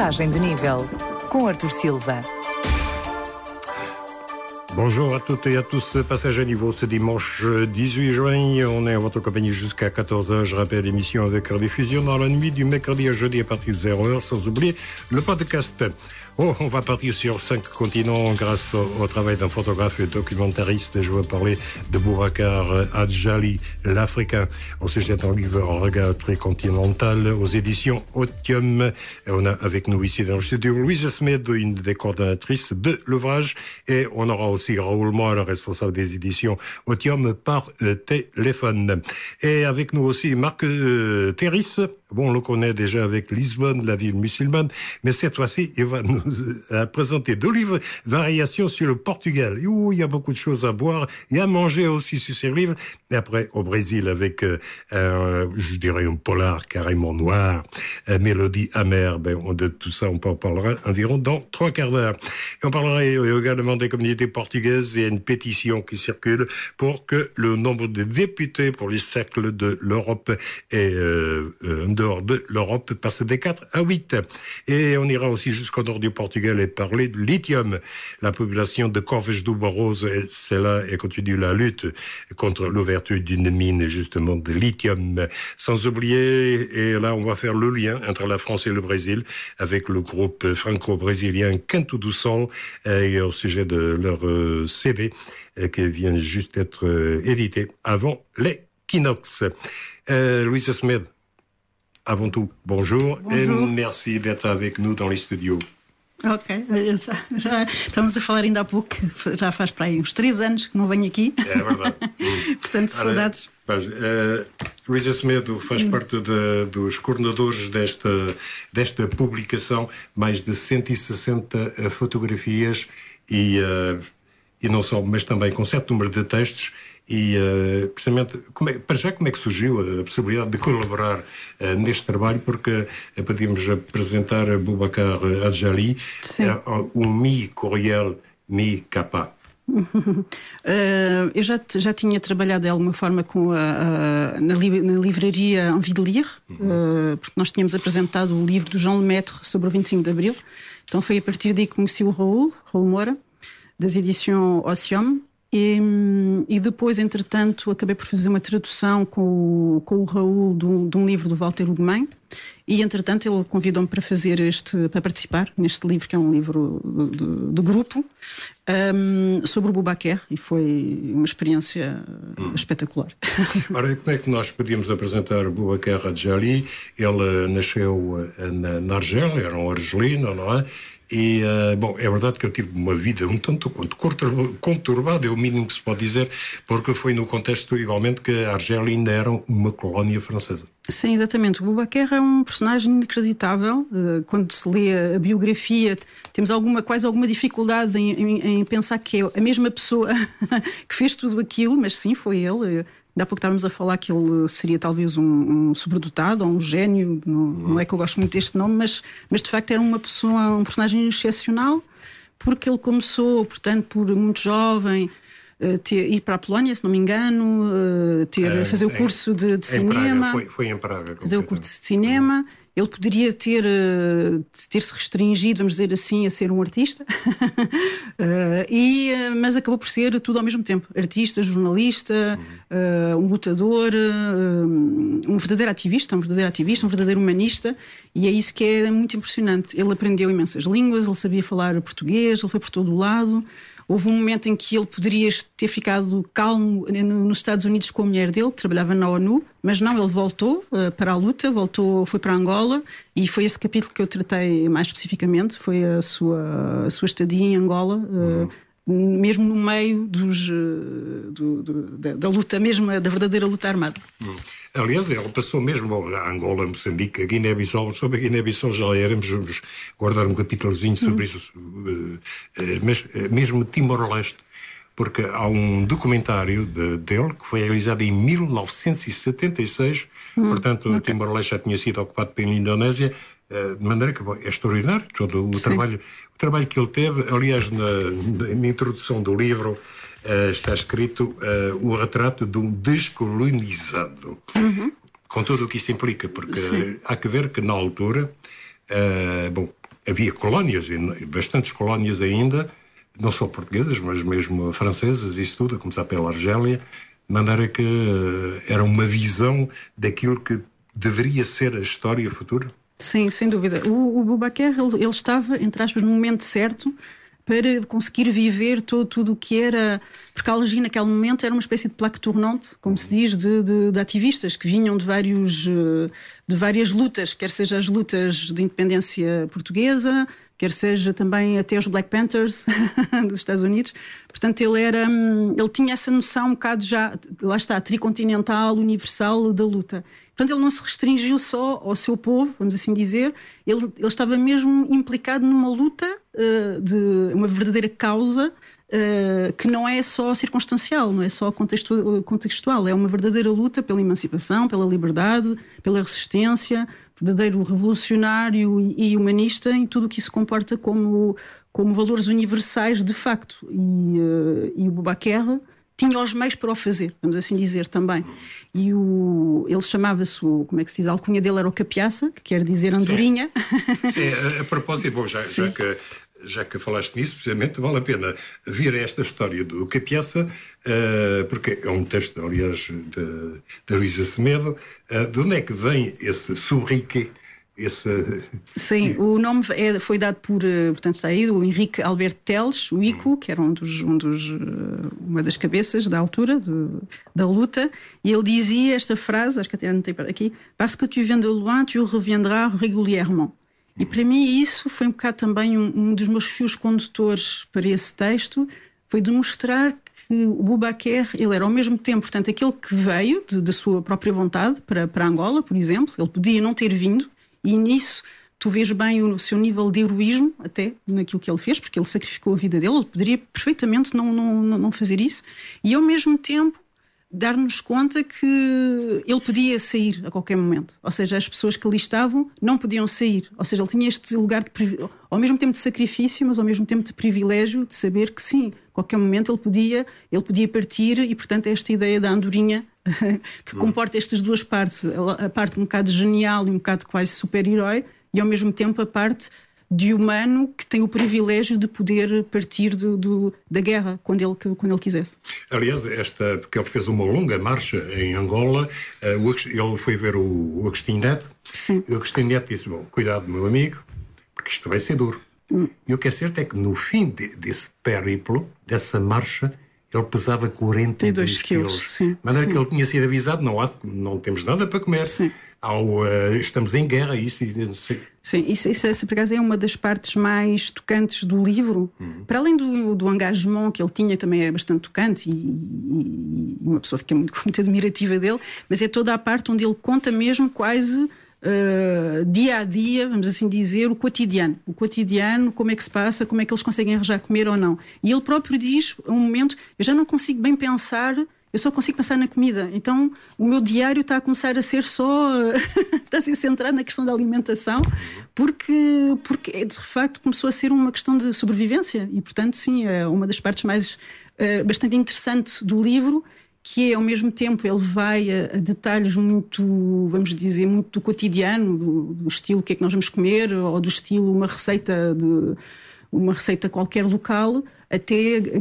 Passagem de nível, com Arthur Silva. Bonjour à toutes et à tous, passage à niveau ce dimanche 18 juin, on est en votre compagnie jusqu'à 14h, je rappelle l'émission avec rediffusion dans la nuit du mercredi à jeudi à partir de 0h, sans oublier le podcast. On va partir sur 5 continents grâce au travail d'un photographe et documentariste. Je veux parler de Boubacar Adjali, l'Africain. On se jette en livre en regard très continental aux éditions Otium. Et on a avec nous ici dans le studio Louise Smed, une des coordonnatrices de l'ouvrage. Et on aura aussi Raoul Moy, le responsable des éditions Otium, par téléphone. Et avec nous aussi Marc Terris. Bon, on le connaît déjà avec Lisbonne, la ville musulmane. Mais cette fois-ci, il va nous présenter 2 livres, Variations sur le Portugal, où il y a beaucoup de choses à boire et à manger aussi sur ces livres. Et après, au Brésil, avec, je dirais, un polar carrément noir, Mélodie amère. De tout ça, on en parlera environ dans 3 quarts d'heure. Et on parlera également des communautés portugaises. Il y a une pétition qui circule pour que le nombre de députés pour les cercles de l'Europe et en dehors de l'Europe passe des 4 à 8. Et on ira aussi jusqu'au nord du Portugal et parler de lithium. La population de Corves do Barroso, c'est là et continue la lutte contre l'ouverture d'une mine justement de lithium. Sans oublier, et là on va faire le lien entre la France et le Brésil avec le groupe franco-brésilien Canto do Sol et au sujet de leur CD qui vient juste d'être édité avant l'équinoxe. Louise Smed, avant tout, bonjour et merci d'être avec nous dans les studios. Ok, já estamos a falar ainda há pouco, já faz para aí uns 3 anos que não venho aqui. É verdade. Portanto, saudades. Luísa Semedo faz parte dos coordenadores desta publicação, mais de 160 fotografias e não só, mas também com certo número de textos. E, precisamente, como é que surgiu a possibilidade de colaborar neste trabalho? Porque podíamos apresentar Boubacar Adjali, Mi Courriel, Mi Capa. Eu já tinha trabalhado de alguma forma na livraria Envie de Lire, porque nós tínhamos apresentado o livro do João Lemaitre sobre o 25 de Abril. Então foi a partir daí que conheci o Raul Moura, das edições Otium. E depois, entretanto, acabei por fazer uma tradução com o Raul de um livro do Walter Ugumem. E, entretanto, ele convidou-me para participar neste livro, que é um livro de grupo, sobre o Boubacar, e foi uma experiência espetacular. Ora, como é que nós podíamos apresentar Boubacar Adjali? Ele nasceu na Argélia, era um argelino, não é? E, é verdade que eu tive uma vida um tanto quanto conturbada, é o mínimo que se pode dizer, porque foi no contexto igualmente que a Argélia ainda era uma colónia francesa. Sim, exatamente. O Boubacar é um personagem inacreditável. Quando se lê a biografia, temos quase alguma dificuldade em pensar que é a mesma pessoa que fez tudo aquilo, mas sim, foi ele. Há pouco estávamos a falar que ele seria talvez um sobredotado ou um gênio, não é que eu gosto muito deste nome, mas de facto era um personagem excepcional, porque ele começou, portanto, por muito jovem, ir para a Polónia, se não me engano, fazer o curso de cinema. Praga, foi em Praga. Fazer o curso de cinema. Ele poderia ter-se restringido, vamos dizer assim, a ser um artista, mas acabou por ser tudo ao mesmo tempo. Artista, jornalista, um lutador, um verdadeiro ativista, um verdadeiro humanista, e é isso que é muito impressionante. Ele aprendeu imensas línguas, ele sabia falar português, ele foi por todo o lado. Houve um momento em que ele poderia ter ficado calmo nos Estados Unidos com a mulher dele, que trabalhava na ONU, mas não, ele voltou para a luta, foi para Angola, e foi esse capítulo que eu tratei mais especificamente, foi a sua estadia em Angola, mesmo no meio da luta mesmo, da verdadeira luta armada. Aliás, ele passou mesmo a Angola, Moçambique, a Guiné-Bissau. Sobre a Guiné-Bissau já vamos guardar um capítulozinho sobre isso, mas mesmo Timor-Leste, porque há um documentário dele que foi realizado em 1976, portanto Timor-Leste já tinha sido ocupado pela Indonésia, de maneira que é extraordinário todo o trabalho que ele teve. Aliás, na introdução do livro está escrito o retrato de um descolonizado, com tudo o que isso implica, porque há que ver que na altura havia colónias, bastantes colónias ainda, não só portuguesas, mas mesmo francesas, isso tudo, a começar pela Argélia, de maneira que era uma visão daquilo que deveria ser a história futura. Sim, sem dúvida. O Boubacar, ele estava, entre aspas, no momento certo para conseguir viver tudo o que era... Porque a Algérie, naquele momento, era uma espécie de plaque tournante, como se diz, de ativistas que vinham de várias lutas, quer seja as lutas de independência portuguesa, quer seja também até os Black Panthers dos Estados Unidos. Portanto, ele tinha essa noção um bocado já, lá está, tricontinental, universal da luta. Portanto, ele não se restringiu só ao seu povo, vamos assim dizer, ele estava mesmo implicado numa luta de uma verdadeira causa que não é só circunstancial, não é só contextual, é uma verdadeira luta pela emancipação, pela liberdade, pela resistência, verdadeiro revolucionário e humanista em tudo o que se comporta como valores universais de facto. E o Boubacar tinha os meios para o fazer, vamos assim dizer também. E ele chamava-se, como é que se diz, a alcunha dele era o Capiaça, que quer dizer andorinha. Sim, a propósito, bom, já que falaste nisso, precisamente, vale a pena vir a esta história do Capiaça, porque é um texto, aliás, da Luísa Semedo. De onde é que vem esse sobriquet? Sim, o nome foi dado portanto está aí, o Henrique Alberto Teles, o Ico, que era uma das cabeças da altura da luta, e ele dizia esta frase, acho que até anotei para aqui: parce que tu viens de loin, tu reviendras régulièrement. E para mim isso foi um bocado também um dos meus fios condutores para esse texto, foi demonstrar que o Boubacar, ele era ao mesmo tempo, portanto, aquele que veio da sua própria vontade para Angola, por exemplo. Ele podia não ter vindo, e nisso tu vês bem o seu nível de heroísmo até naquilo que ele fez, porque ele sacrificou a vida dele. Ele poderia perfeitamente não fazer isso, e ao mesmo tempo dar-nos conta que ele podia sair a qualquer momento. Ou seja, as pessoas que ali estavam não podiam sair. Ou seja, ele tinha este lugar ao mesmo tempo de sacrifício, mas ao mesmo tempo de privilégio, de saber que sim, a qualquer momento ele podia partir, e portanto é esta ideia da andorinha que comporta estas duas partes, a parte um bocado genial e um bocado quase super-herói, e ao mesmo tempo a parte de humano que tem o privilégio de poder partir da guerra quando ele quisesse. Aliás, porque ele fez uma longa marcha em Angola, ele foi ver o Agostinho Neto. Sim. E o Agostinho Neto disse: bom, cuidado, meu amigo, porque isto vai ser duro. E o que é certo é que no fim desse périplo, dessa marcha, ele pesava 42 quilos. Sim. De maneira que ele tinha sido avisado: não temos nada para comer. Sim. Estamos em guerra. Sim, isso por acaso é uma das partes mais tocantes do livro. Para além do engagement que ele tinha, também é bastante tocante, e uma pessoa fica muito admirativa dele, mas é toda a parte onde ele conta mesmo quase dia a dia, vamos assim dizer, o cotidiano, como é que se passa, como é que eles conseguem arranjar comer ou não. E ele próprio diz, a um momento: eu já não consigo bem pensar, eu só consigo pensar na comida. Então o meu diário está a começar a ser está a ser centrado na questão da alimentação, porque de facto começou a ser uma questão de sobrevivência. E portanto sim, é uma das partes mais bastante interessante do livro, que é ao mesmo tempo ele vai a detalhes muito, vamos dizer, muito do cotidiano, do estilo o que é que nós vamos comer, ou do estilo uma receita qualquer local, até a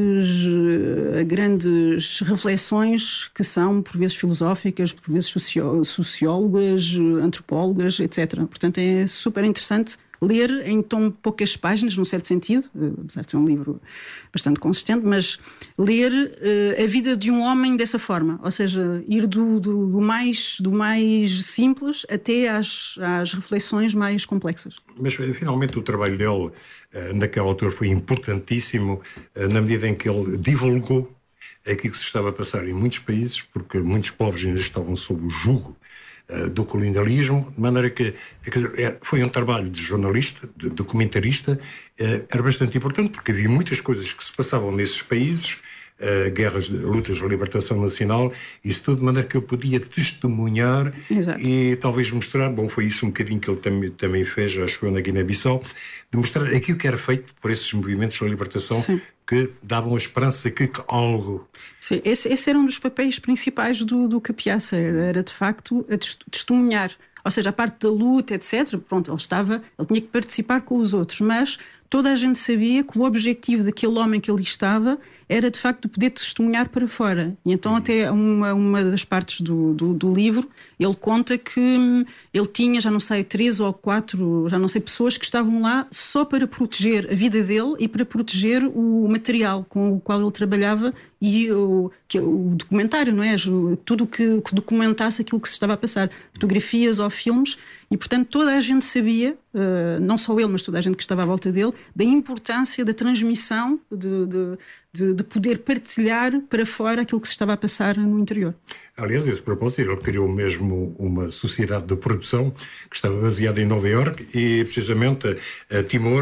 grandes reflexões que são por vezes filosóficas, por vezes sociólogas, antropólogas, etc. Portanto é super interessante ler em tão poucas páginas, num certo sentido, apesar de ser um livro bastante consistente, mas ler a vida de um homem dessa forma, ou seja, ir do mais simples até às reflexões mais complexas. Mas finalmente o trabalho dele naquela altura foi importantíssimo, na medida em que ele divulgou aquilo que se estava a passar em muitos países, porque muitos povos ainda estavam sob o jugo do colonialismo, de maneira que foi um trabalho de jornalista, de documentarista, era bastante importante, porque havia muitas coisas que se passavam nesses países, guerras, lutas de libertação nacional, isso tudo, de maneira que eu podia testemunhar. Exato. E talvez mostrar, bom, foi isso um bocadinho que ele também fez, acho eu, na Guiné-Bissau, de mostrar aquilo que era feito por esses movimentos de libertação. Sim. Que davam a esperança que algo... Sim, esse era um dos papéis principais do Capiaça, era de facto a testemunhar. ou seja, a parte da luta, etc. Pronto, ele tinha que participar com os outros, mas toda a gente sabia que o objetivo daquele homem que ali estava era de facto poder testemunhar para fora. E então até uma das partes do livro, ele conta que ele tinha, já não sei, 3 ou 4, já não sei, pessoas que estavam lá só para proteger a vida dele e para proteger o material com o qual ele trabalhava e o documentário, não é? Tudo que documentasse aquilo que se estava a passar, fotografias ou filmes. E, portanto, toda a gente sabia, não só ele, mas toda a gente que estava à volta dele, da importância da transmissão, de poder partilhar para fora aquilo que se estava a passar no interior. Aliás, esse propósito, ele criou mesmo uma sociedade de produção que estava baseada em Nova Iorque e, precisamente, a Timor,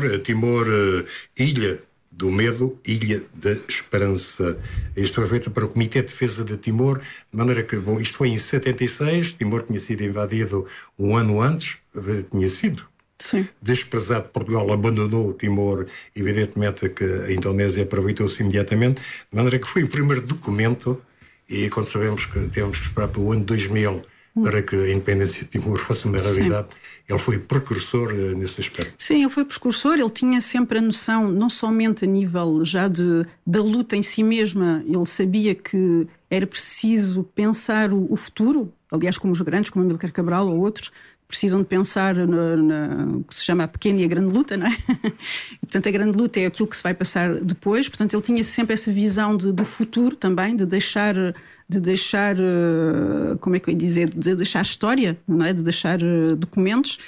Ilha do Medo, Ilha da Esperança. Isto foi feito para o Comitê de Defesa de Timor, de maneira que, bom, isto foi em 76, Timor tinha sido invadido um ano antes, tinha sido desprezado. Portugal abandonou Timor, evidentemente que a Indonésia aproveitou-se imediatamente, de maneira que foi o primeiro documento, e quando sabemos que temos que esperar para o ano 2000 para que a independência de Timor fosse uma realidade, ele foi precursor nesse aspecto. Sim, ele foi precursor, ele tinha sempre a noção, não somente a nível já da luta em si mesma, ele sabia que era preciso pensar o futuro, aliás, como os grandes, como Amílcar Cabral ou outros, precisam de pensar no que se chama a pequena e a grande luta, não é? E, portanto, a grande luta é aquilo que se vai passar depois. Portanto, ele tinha sempre essa visão do futuro também, de deixar, como é que eu ia dizer, de deixar história, não é? De deixar documentos.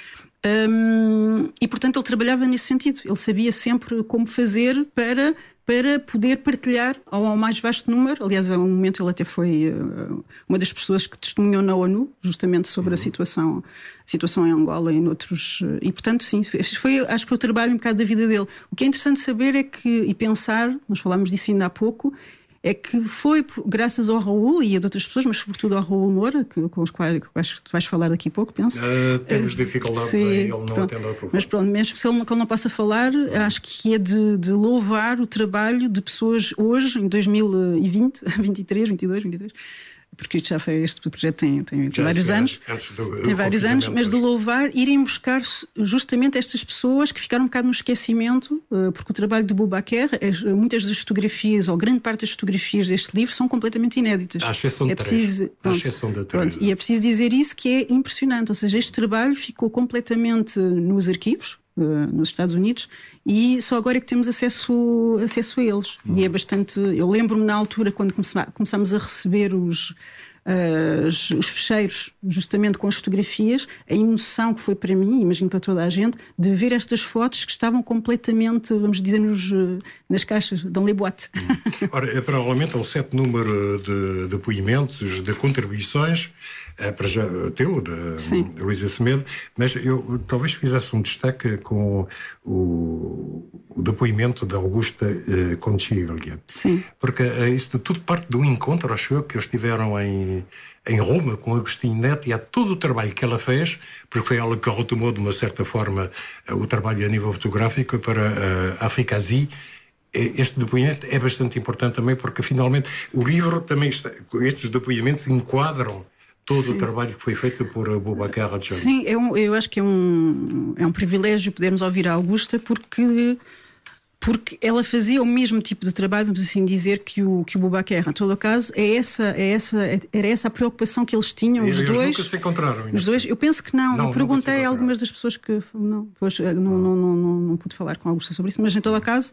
E, portanto, ele trabalhava nesse sentido. Ele sabia sempre como fazer para poder partilhar ao mais vasto número. Aliás, a um momento ele até foi uma das pessoas que testemunhou na ONU, justamente sobre a situação em Angola e noutros... E, portanto, sim, acho que foi o trabalho um bocado da vida dele. O que é interessante saber é que, e pensar, nós falámos disso ainda há pouco, é que foi graças ao Raul e a de outras pessoas, mas sobretudo ao Raul Moura, com os quais tu vais falar daqui a pouco, penso. Temos dificuldades em ele não atender ao telefone. Mas pronto, mesmo se ele não possa falar, acho que é de louvar o trabalho de pessoas hoje, em 2020, 23, porque este projeto tem vários anos. Tem vários anos, mas de louvar, irem buscar justamente estas pessoas que ficaram um bocado no esquecimento, porque o trabalho de Boubacar, muitas das fotografias, ou grande parte das fotografias deste livro, são completamente inéditas. À exceção de três. E é preciso dizer isso, que é impressionante. Ou seja, este trabalho ficou completamente nos arquivos, nos Estados Unidos, e só agora é que temos acesso a eles. E é bastante... Eu lembro-me na altura, quando começámos a receber os fecheiros, justamente com as fotografias, a emoção que foi para mim, imagino para toda a gente, de ver estas fotos que estavam completamente, vamos dizer, nas caixas dans les boîtes. Ora, provavelmente é um certo número de depoimentos, de contribuições, para já teu, da Luísa Semedo, mas eu talvez fizesse um destaque com o depoimento da Augusta Conchiglia. Sim. Porque isso de tudo parte de um encontro, acho eu, que eles tiveram em Roma com Agostinho Neto, e há todo o trabalho que ela fez, porque foi ela que retomou de uma certa forma o trabalho a nível fotográfico para a Africasie. Este depoimento é bastante importante também, porque finalmente o livro também estes depoimentos enquadram todo o trabalho que foi feito por Boubacar Adjani. Sim, eu acho que é um privilégio podermos ouvir a Augusta, porque ela fazia o mesmo tipo de trabalho, vamos assim dizer, que o Boubacar. Em todo o caso, era essa a preocupação que eles tinham, os dois. Nunca se encontraram. Os dois, eu penso que não. Eu perguntei a algumas das pessoas que... Não pude falar com a Augusta sobre isso, mas em todo o caso...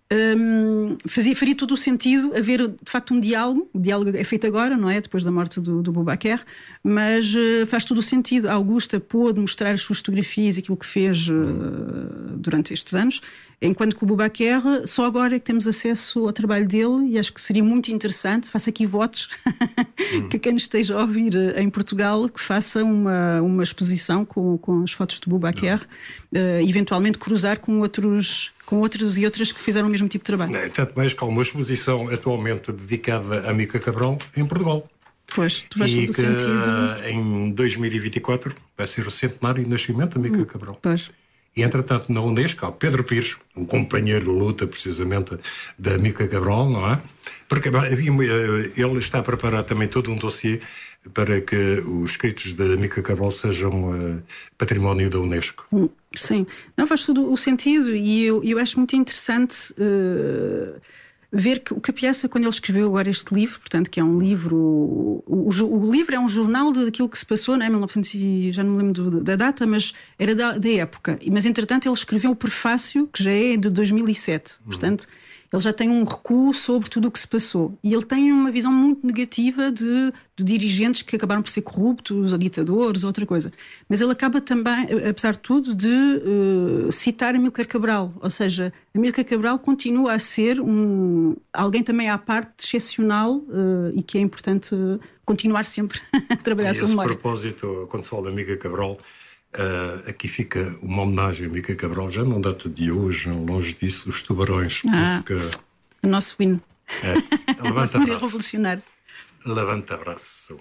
faria todo o sentido haver de facto um diálogo. O diálogo é feito agora, não é? Depois da morte do Boubacar, mas faz todo o sentido. A Augusta pôde mostrar as suas fotografias e aquilo que fez durante estes anos, enquanto que o Boubacar, só agora é que temos acesso ao trabalho dele, e acho que seria muito interessante, faço aqui votos que quem nos esteja a ouvir em Portugal, que faça uma exposição com as fotos do Boubacar, eventualmente cruzar com outros e outras que fizeram o mesmo tipo de trabalho. Tanto mais que há uma exposição atualmente dedicada a Amílcar Cabral em Portugal. Pois, tu vais todo o sentido. Em 2024 vai ser o centenário de nascimento de Amílcar Cabral. Pois. E, entretanto, na Unesco, há Pedro Pires, companheiro de luta, precisamente, da Mica Cabral, não é? Porque ele está a preparar também todo um dossiê para que os escritos da Mica Cabral sejam património da Unesco. Sim, não faz todo o sentido e eu acho muito interessante ver que o Capieça, quando ele escreveu agora este livro, portanto, que é um livro... O livro é um jornal daquilo que se passou, não é? 1900, já não me lembro da data, mas era da época. Mas, entretanto, ele escreveu o prefácio, que já é de 2007. Portanto, ele já tem um recuo sobre tudo o que se passou. E ele tem uma visão muito negativa de dirigentes que acabaram por ser corruptos, ou ditadores, ou outra coisa. Mas ele acaba também, apesar de tudo, de citar Amílcar Cabral. Ou seja, Amílcar Cabral continua a ser alguém também à parte excepcional e que é importante continuar sempre a trabalhar a sua memória. A esse propósito, quando se fala de Amílcar Cabral, aqui fica uma homenagem a Mica Cabral, já não data de hoje, longe disso, os tubarões. O nosso hino. Levanta abraço. Revolucionário. Levanta abraço.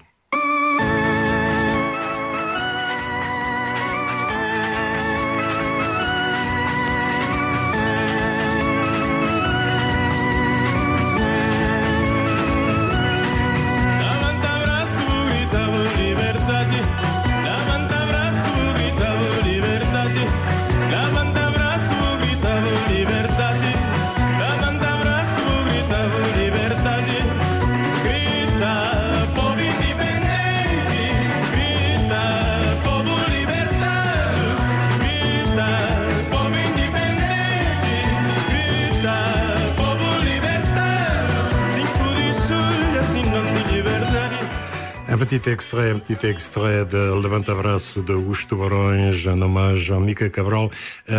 Un petit extrait de Levanta Abraço de Os Tubarões, en hommage à Mica Cabral.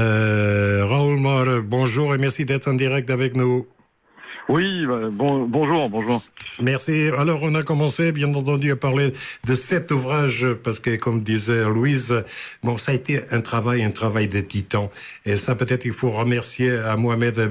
Raoul Moore, bonjour et merci d'être en direct avec nous. Oui, bonjour. Merci. Alors, on a commencé, bien entendu, à parler de cet ouvrage, parce que, comme disait Louise, bon, ça a été un travail de titan. Et ça, peut-être, il faut remercier à Mohamed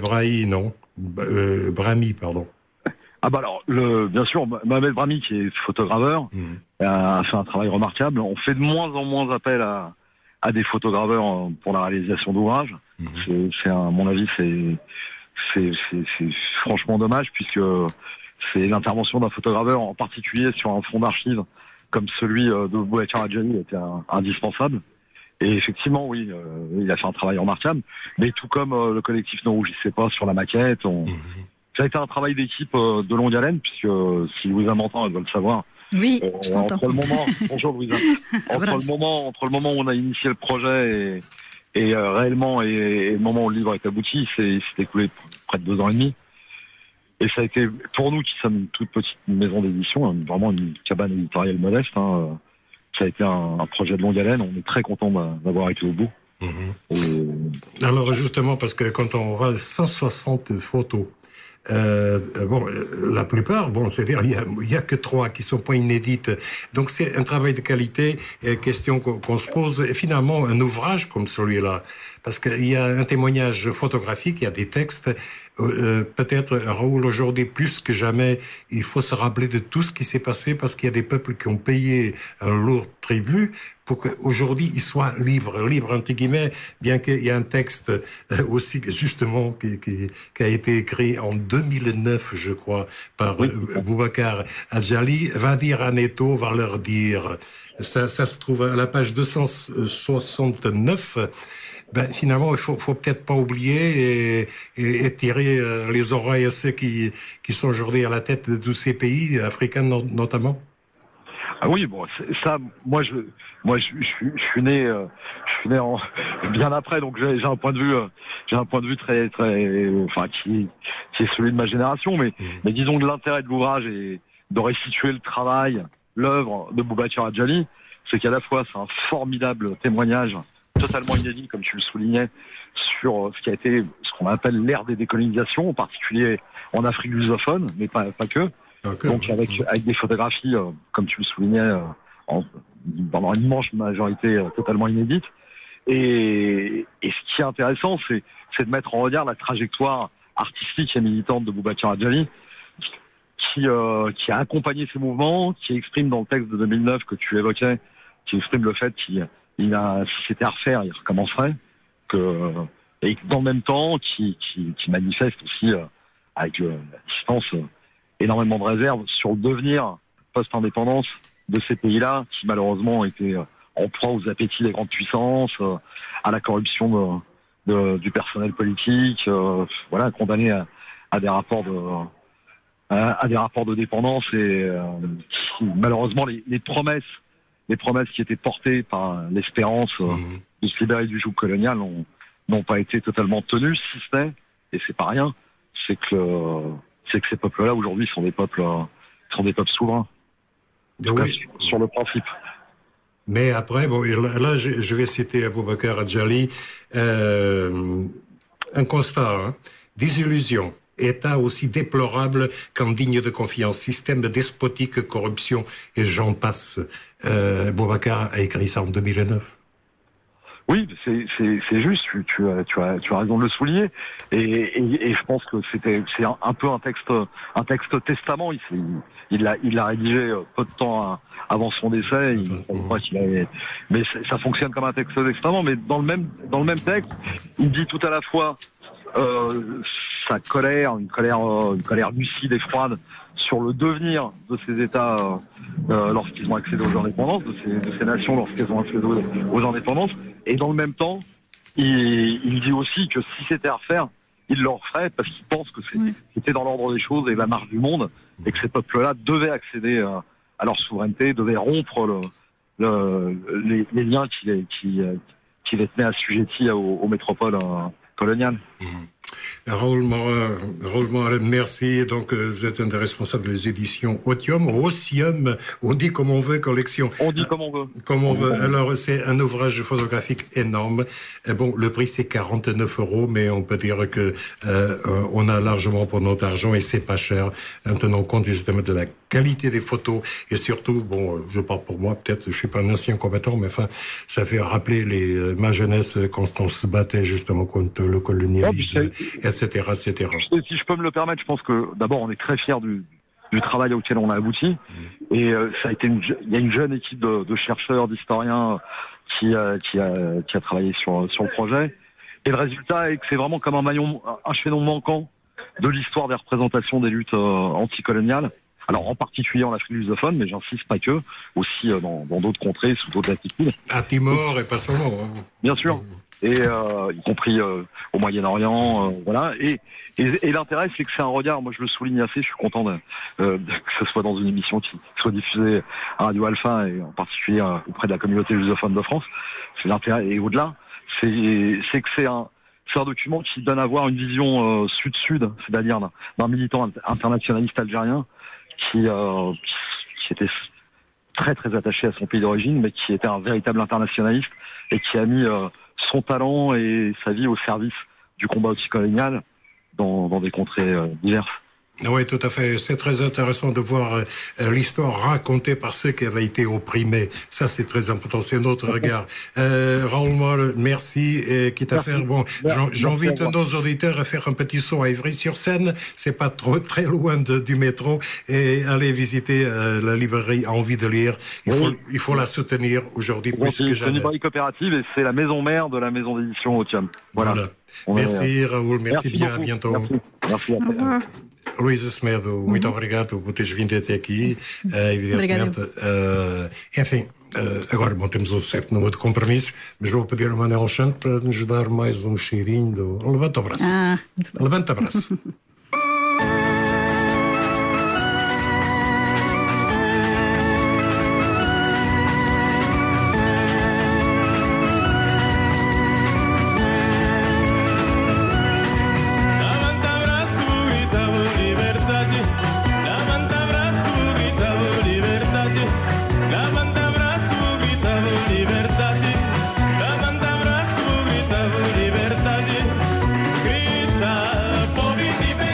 Brahmi, pardon. Ah bah alors, bien sûr, Mohamed Brahmi, qui est photograveur, a fait un travail remarquable. On fait de moins en moins appel à des photograveurs pour la réalisation d'ouvrages. À mon avis, c'est franchement dommage, puisque c'est l'intervention d'un photograveur, en particulier sur un fonds d'archives comme celui de Boubacar Adjani, était indispensable. Et effectivement, oui, il a fait un travail remarquable, mais tout comme le collectif Ne rougissez pas sur la maquette, ça a été un travail d'équipe de longue haleine, puisque si Louisa m'entend, elle doit le savoir. Oui, je t'entends. Bonjour Louisa. Entre le moment où on a initié le projet et réellement et le moment où le livre est abouti, c'est écoulé près de 2 ans et demi. Et ça a été, pour nous qui sommes une toute petite maison d'édition, vraiment une cabane éditoriale modeste, ça a été un projet de longue haleine. On est très content d'avoir été au bout. Alors justement, parce que quand on voit 160 photos, la plupart, c'est-à-dire il y a que 3 qui sont pas inédites. Donc c'est un travail de qualité, question qu'on se pose. Et finalement, un ouvrage comme celui-là, parce qu'il y a un témoignage photographique, il y a des textes. Peut-être, Raoul, aujourd'hui, plus que jamais, il faut se rappeler de tout ce qui s'est passé, parce qu'il y a des peuples qui ont payé un lourd tribut pour qu'aujourd'hui ils soient libres entre guillemets, bien qu'il y ait un texte aussi justement qui a été écrit en 2009, je crois, par Boubacar Adjali, va dire à Neto, va leur dire. Ça se trouve à la page 269. Finalement, il faut peut-être pas oublier et tirer les oreilles à ceux qui sont aujourd'hui à la tête de tous ces pays africains notamment. Ah oui, ça, moi je suis né bien après, donc j'ai un point de vue très qui est celui de ma génération, mais disons que l'intérêt de l'ouvrage est de restituer le travail, l'œuvre de Boubacar Adjali, c'est qu'à la fois c'est un formidable témoignage totalement inédit, comme tu le soulignais, sur ce qui a été ce qu'on appelle l'ère des décolonisations, en particulier en Afrique lusophone, mais pas que. Donc avec des photographies, comme tu le soulignais, dans une immense majorité totalement inédite. Et ce qui est intéressant, c'est de mettre en regard la trajectoire artistique et militante de Boubacar Adjali, qui a accompagné ces mouvements, qui exprime dans le texte de 2009 que tu évoquais, qui exprime le fait si c'était à refaire, il recommencerait. et dans le même temps qui manifeste aussi avec la distance énormément de réserves sur le devenir post-indépendance de ces pays-là qui malheureusement étaient en proie aux appétits des grandes puissances, à la corruption du personnel politique, condamnés à des rapports de dépendance et malheureusement les promesses qui étaient portées par l'espérance de se libérer du joug colonial n'ont pas été totalement tenues, si ce n'est, et c'est pas rien, c'est que ces peuples-là aujourd'hui sont des peuples souverains. En tout cas, sur le principe. Mais après, là, je vais citer Aboubacar Adjali, un constat, désillusion, état aussi déplorable qu'indigne de confiance, système despotique, corruption, et j'en passe. Aboubacar a écrit ça en 2009. Oui, c'est juste, tu as raison de le souligner, et je pense que c'est un peu un texte testament. Il l'a rédigé peu de temps avant son décès. Mais ça fonctionne comme un texte testament. Mais dans le même texte, il dit tout à la fois sa colère, une colère lucide et froide sur le devenir de ces États lorsqu'ils ont accédé aux indépendances, de ces nations lorsqu'elles ont accédé aux indépendances. Et dans le même temps, il dit aussi que si c'était à refaire, il le referait parce qu'il pense que c'était dans l'ordre des choses et la marche du monde, et que ces peuples-là devaient accéder à leur souveraineté, devaient rompre les liens qui les tenaient assujettis aux métropoles coloniales. Raoul Morin, merci. Donc, vous êtes un des responsables des éditions Otium, on dit comme on veut, collection. On dit comme on veut. Comme on veut. Alors, c'est un ouvrage photographique énorme. Le prix, c'est 49 €, mais on peut dire que on a largement pour notre argent et c'est pas cher, en tenant compte justement de la qualité des photos et surtout, je parle pour moi, peut-être, je suis pas un ancien combattant, mais enfin, ça fait rappeler ma jeunesse quand on se battait justement contre le colonialisme, etc., etc. Si je peux me le permettre, je pense que d'abord on est très fiers du travail auquel on a abouti, et ça a été il y a une jeune équipe de chercheurs, d'historiens qui a travaillé sur le projet, et le résultat est que c'est vraiment comme un chaînon manquant de l'histoire des représentations des luttes anticoloniales. Alors en particulier en Afrique lusophone, mais j'insiste pas que, aussi dans d'autres contrées, sous d'autres latitudes. À Timor et pas seulement. Bien sûr, et y compris au Moyen-Orient, voilà. Et l'intérêt, c'est que c'est un regard. Moi, je le souligne assez. Je suis content que ce soit dans une émission qui soit diffusée à Radio Alpha et en particulier auprès de la communauté lusophone de France. C'est l'intérêt, et au-delà, c'est que c'est un document qui donne à voir une vision sud-sud, c'est-à-dire d'un militant internationaliste algérien qui était très très attaché à son pays d'origine, mais qui était un véritable internationaliste et qui a mis son talent et sa vie au service du combat anticolonial dans des contrées diverses. Oui, tout à fait. C'est très intéressant de voir l'histoire racontée par ceux qui avaient été opprimés. Ça, c'est très important. C'est notre regard. Raoul Morin, merci. Et quitte à faire, j'invite nos auditeurs à faire un petit saut à Ivry-sur-Seine. C'est pas très loin du métro. Et aller visiter la librairie Envie de lire. Il faut la soutenir aujourd'hui plus que jamais. C'est une librairie coopérative et c'est la maison mère de la maison d'édition Otium. Voilà. Merci, Raoul. Merci bien. Beaucoup. À bientôt. Merci. Luísa Semedo, muito obrigado por teres vindo até aqui, evidentemente. Enfim, agora temos um certo número de compromissos, mas vou pedir ao Manuel Alexandre para nos dar mais um cheirinho Levanta o braço. Levanta o braço. Grita, pobiti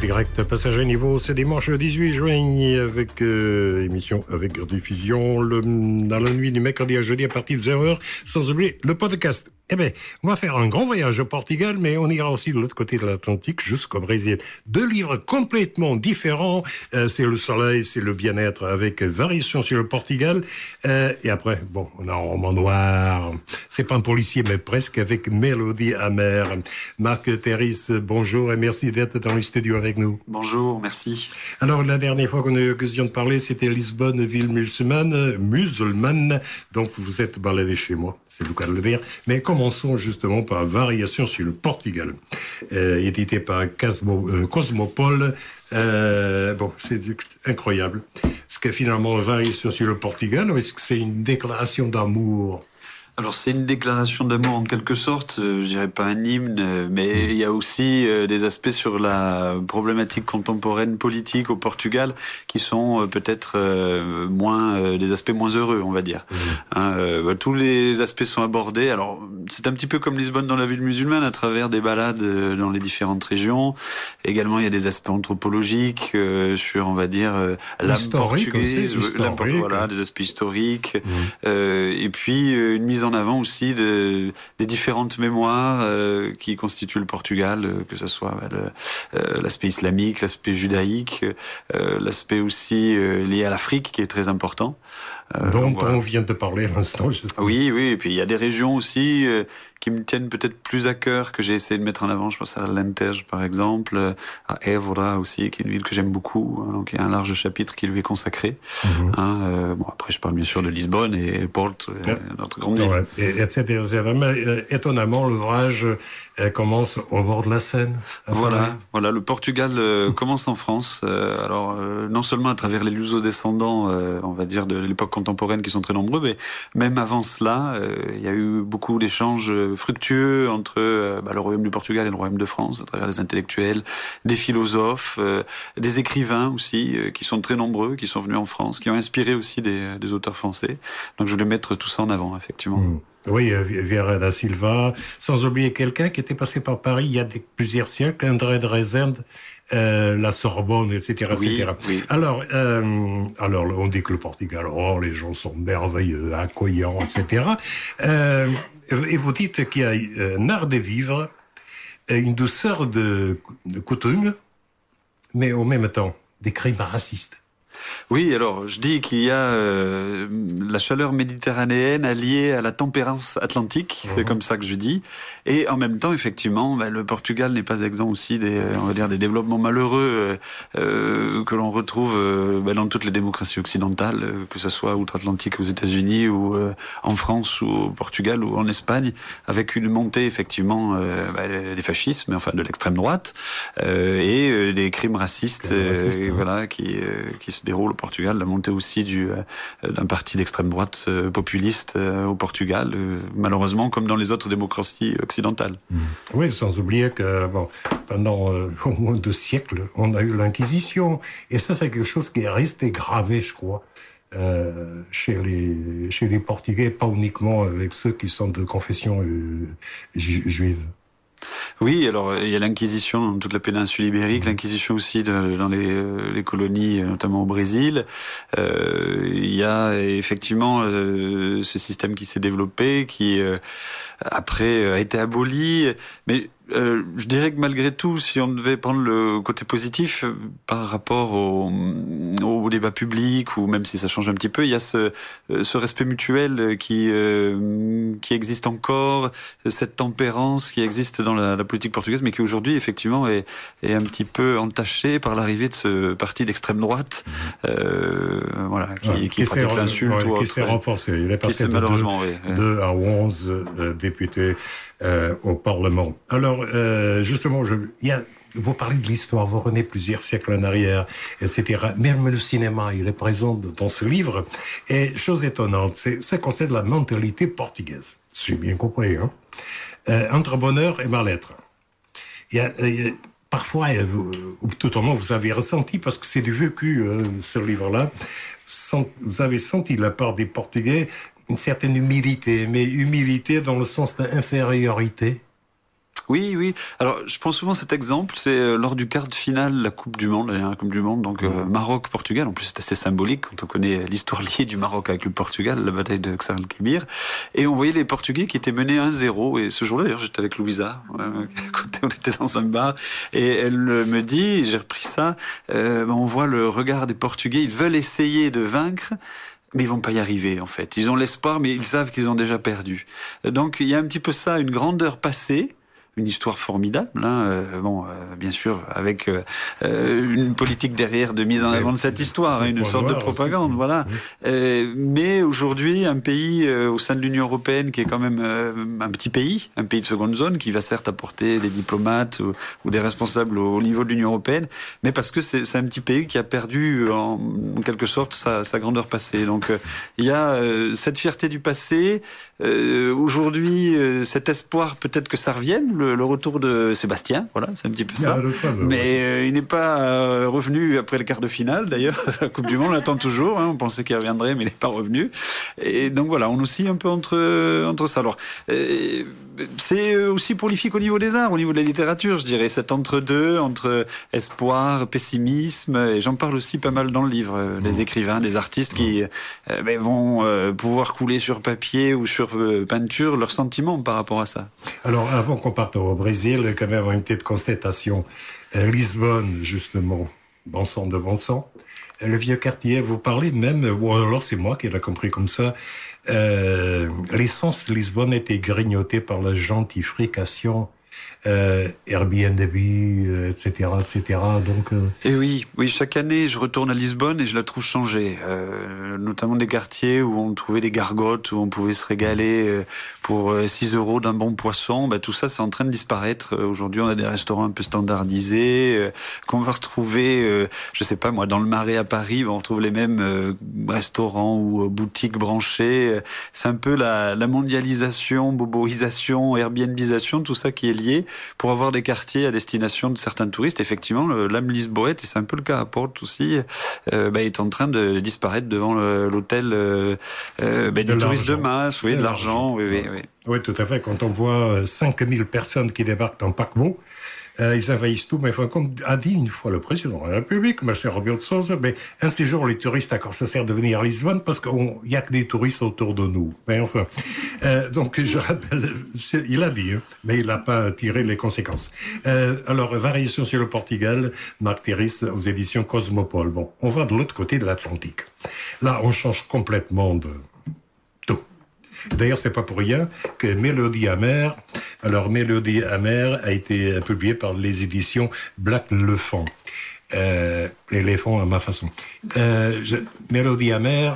direct, passage à niveau, c'est dimanche 18 juin avec émission avec diffusion dans la nuit du mercredi à jeudi à partir de 0h, sans oublier le podcast. Eh bien, on va faire un grand voyage au Portugal, mais on ira aussi de l'autre côté de l'Atlantique jusqu'au Brésil. 2 livres complètement différents. C'est le soleil, c'est le bien-être avec variation sur le Portugal. Et après, bon, on a un roman noir. C'est pas un policier, mais presque avec mélodie amère. Marc Terris, bonjour et merci d'être dans le studio avec nous. Bonjour, merci. Alors, la dernière fois qu'on a eu l'occasion de parler, c'était Lisbonne, ville musulmane. Donc, vous êtes baladé chez moi, c'est le cas de le dire. Mais commençons justement par Variation sur le Portugal, édité par Cosmopole. Bon, c'est incroyable. Est-ce que finalement, Variation sur le Portugal, ou est-ce que c'est une déclaration d'amour ? Alors c'est une déclaration d'amour en quelque sorte, je dirais pas un hymne, mais il y a aussi des aspects sur la problématique contemporaine politique au Portugal qui sont peut-être des aspects moins heureux, on va dire. Tous les aspects sont abordés. Alors c'est un petit peu comme Lisbonne dans la ville musulmane, à travers des balades dans les différentes régions. Également il y a des aspects anthropologiques sur, on va dire, l'âme portugaise, voilà, des aspects historiques, et puis une mise en avant aussi des différentes mémoires qui constituent le Portugal, que ce soit l'aspect islamique, l'aspect judaïque, l'aspect aussi lié à l'Afrique qui est très important. Dont on vient de parler à l'instant. Oui, et puis il y a des régions aussi qui me tiennent peut-être plus à cœur, que j'ai essayé de mettre en avant. Je pense à Alentejo, par exemple, à Évora aussi, qui est une ville que j'aime beaucoup. Donc il y a un large chapitre qui lui est consacré. Après, je parle bien sûr de Lisbonne et Porto, notre grande ville. Ouais, etc. Mais étonnamment, l'ouvrage commence au bord de la Seine. Voilà, le Portugal commence en France. Non seulement à travers les luso-descendants, on va dire, de l'époque contemporaine qui sont très nombreux, mais même avant cela, il y a eu beaucoup d'échanges fructueux entre le royaume du Portugal et le royaume de France, à travers des intellectuels, des philosophes, des écrivains aussi, qui sont très nombreux, qui sont venus en France, qui ont inspiré aussi des auteurs français. Donc je voulais mettre tout ça en avant, effectivement. Oui, Vieira da Silva, sans oublier quelqu'un qui était passé par Paris il y a plusieurs siècles, André de Rezende, la Sorbonne, etc., etc. Oui. Alors, on dit que le Portugal, les gens sont merveilleux, accueillants, etc. Et vous dites qu'il y a un art de vivre, une douceur de coutume, mais au même temps, des crimes racistes. Oui, alors je dis qu'il y a la chaleur méditerranéenne alliée à la tempérance atlantique, c'est comme ça que je dis, et en même temps, effectivement, le Portugal n'est pas exempt aussi des développements malheureux que l'on retrouve dans toutes les démocraties occidentales, que ce soit outre-Atlantique aux États-Unis ou en France ou au Portugal ou en Espagne, avec une montée effectivement des fascismes, enfin de l'extrême droite, et des crimes racistes, qui se déroule au Portugal, la montée aussi d'un parti d'extrême droite populiste au Portugal, malheureusement comme dans les autres démocraties occidentales. Oui, sans oublier que pendant au moins 2 siècles, on a eu l'Inquisition, et ça c'est quelque chose qui est resté gravé, je crois, chez les Portugais, pas uniquement avec ceux qui sont de confession juive. Oui, alors il y a l'Inquisition dans toute la péninsule ibérique, l'Inquisition aussi dans les colonies, notamment au Brésil. Il y a effectivement ce système qui s'est développé, qui après a été aboli, mais je dirais que malgré tout, si on devait prendre le côté positif par rapport au débat public, ou même si ça change un petit peu, il y a ce respect mutuel qui existe encore, cette tempérance qui existe dans la politique portugaise, mais qui aujourd'hui effectivement est un petit peu entachée par l'arrivée de ce parti d'extrême droite, qui pratique l'insulte, qui s'est renforcé. Il est passé de 2 à 11 députés au Parlement. Alors, justement, vous parlez de l'histoire, vous revenez plusieurs siècles en arrière, etc. Même le cinéma, il est présent dans ce livre. Et chose étonnante, ça concerne la mentalité portugaise. J'ai bien compris, hein. Entre bonheur et mal-être. Parfois, tout au moins, vous avez ressenti, parce que c'est du vécu, ce livre-là, vous avez senti de la part des Portugais une certaine humilité, mais humilité dans le sens d'infériorité. Oui, oui. Alors, je prends souvent cet exemple, c'est lors du quart de finale de la Coupe du Monde, donc Maroc-Portugal. En plus, c'est assez symbolique quand on connaît l'histoire liée du Maroc avec le Portugal, la bataille de Ksar el-Kébir. Et on voyait les Portugais qui étaient menés 1-0. Et ce jour-là, d'ailleurs, j'étais avec Louisa, on était dans un bar, et elle me dit, j'ai repris ça, on voit le regard des Portugais, ils veulent essayer de vaincre, mais ils vont pas y arriver, en fait. Ils ont l'espoir, mais ils savent qu'ils ont déjà perdu. Donc, il y a un petit peu ça, une grandeur passée, une histoire formidable, bien sûr, avec une politique derrière de mise en avant de cette histoire, une sorte de propagande, aussi. Voilà. Mais aujourd'hui, un pays au sein de l'Union européenne qui est quand même un petit pays, un pays de seconde zone, qui va certes apporter des diplomates ou des responsables au niveau de l'Union européenne, mais parce que c'est un petit pays qui a perdu en quelque sorte sa grandeur passée. Donc il y a cette fierté du passé, aujourd'hui cet espoir peut-être que ça revienne, le retour de Sébastien, voilà, c'est un petit peu ça. Mais il n'est pas revenu après le quart de finale, d'ailleurs. La Coupe du Monde, on l'attend toujours. On pensait qu'il reviendrait, mais il n'est pas revenu. Et donc voilà, on oscille un peu entre ça. Alors, c'est aussi prolifique au niveau des arts, au niveau de la littérature, je dirais. Cet entre-deux, entre espoir, pessimisme. Et j'en parle aussi pas mal dans le livre. Les écrivains, des artistes qui vont pouvoir couler sur papier ou sur peinture leurs sentiments par rapport à ça. Alors, avant qu'on parte au Brésil, quand même une petite constatation. Lisbonne, justement, bon sang de bon sang. Le vieux quartier, vous parlez même, ou alors c'est moi qui l'ai compris comme ça, l'essence de Lisbonne était grignotée par la gentrification, Airbnb, etc., etc. Donc, Et oui, chaque année, je retourne à Lisbonne et je la trouve changée. Notamment des quartiers où on trouvait des gargotes, où on pouvait se régaler pour 6 € d'un bon poisson. Tout ça, c'est en train de disparaître. Aujourd'hui, on a des restaurants un peu standardisés qu'on va retrouver, je sais pas moi, dans le Marais à Paris, on retrouve les mêmes restaurants ou boutiques branchées. C'est un peu la mondialisation, boboisation, airbnbisation, tout ça qui est lié pour avoir des quartiers à destination de certains touristes. Effectivement, l'âme lisboète, et c'est un peu le cas à Porto aussi, est en train de disparaître devant l'hôtel des touristes de masse, de l'argent. Oui, tout à fait. Quand on voit 5000 personnes qui débarquent dans paquebot, ils envahissent tout, mais comme a dit une fois le président de la République, M. Rebelo de Sousa, un séjour, les touristes, d'accord, ça sert de venir à Lisbonne parce qu'il n'y a que des touristes autour de nous. Mais enfin, donc je rappelle, il a dit, mais il n'a pas tiré les conséquences. Alors, Variation sur le Portugal, Marc Terris aux éditions Cosmopole. Bon, on va de l'autre côté de l'Atlantique. Là, on change complètement de tout. D'ailleurs, c'est pas pour rien que Mélodie amère. Alors, Mélodie amère a été publiée par les éditions Black Lefant. L'éléphant à ma façon. Mélodie amère,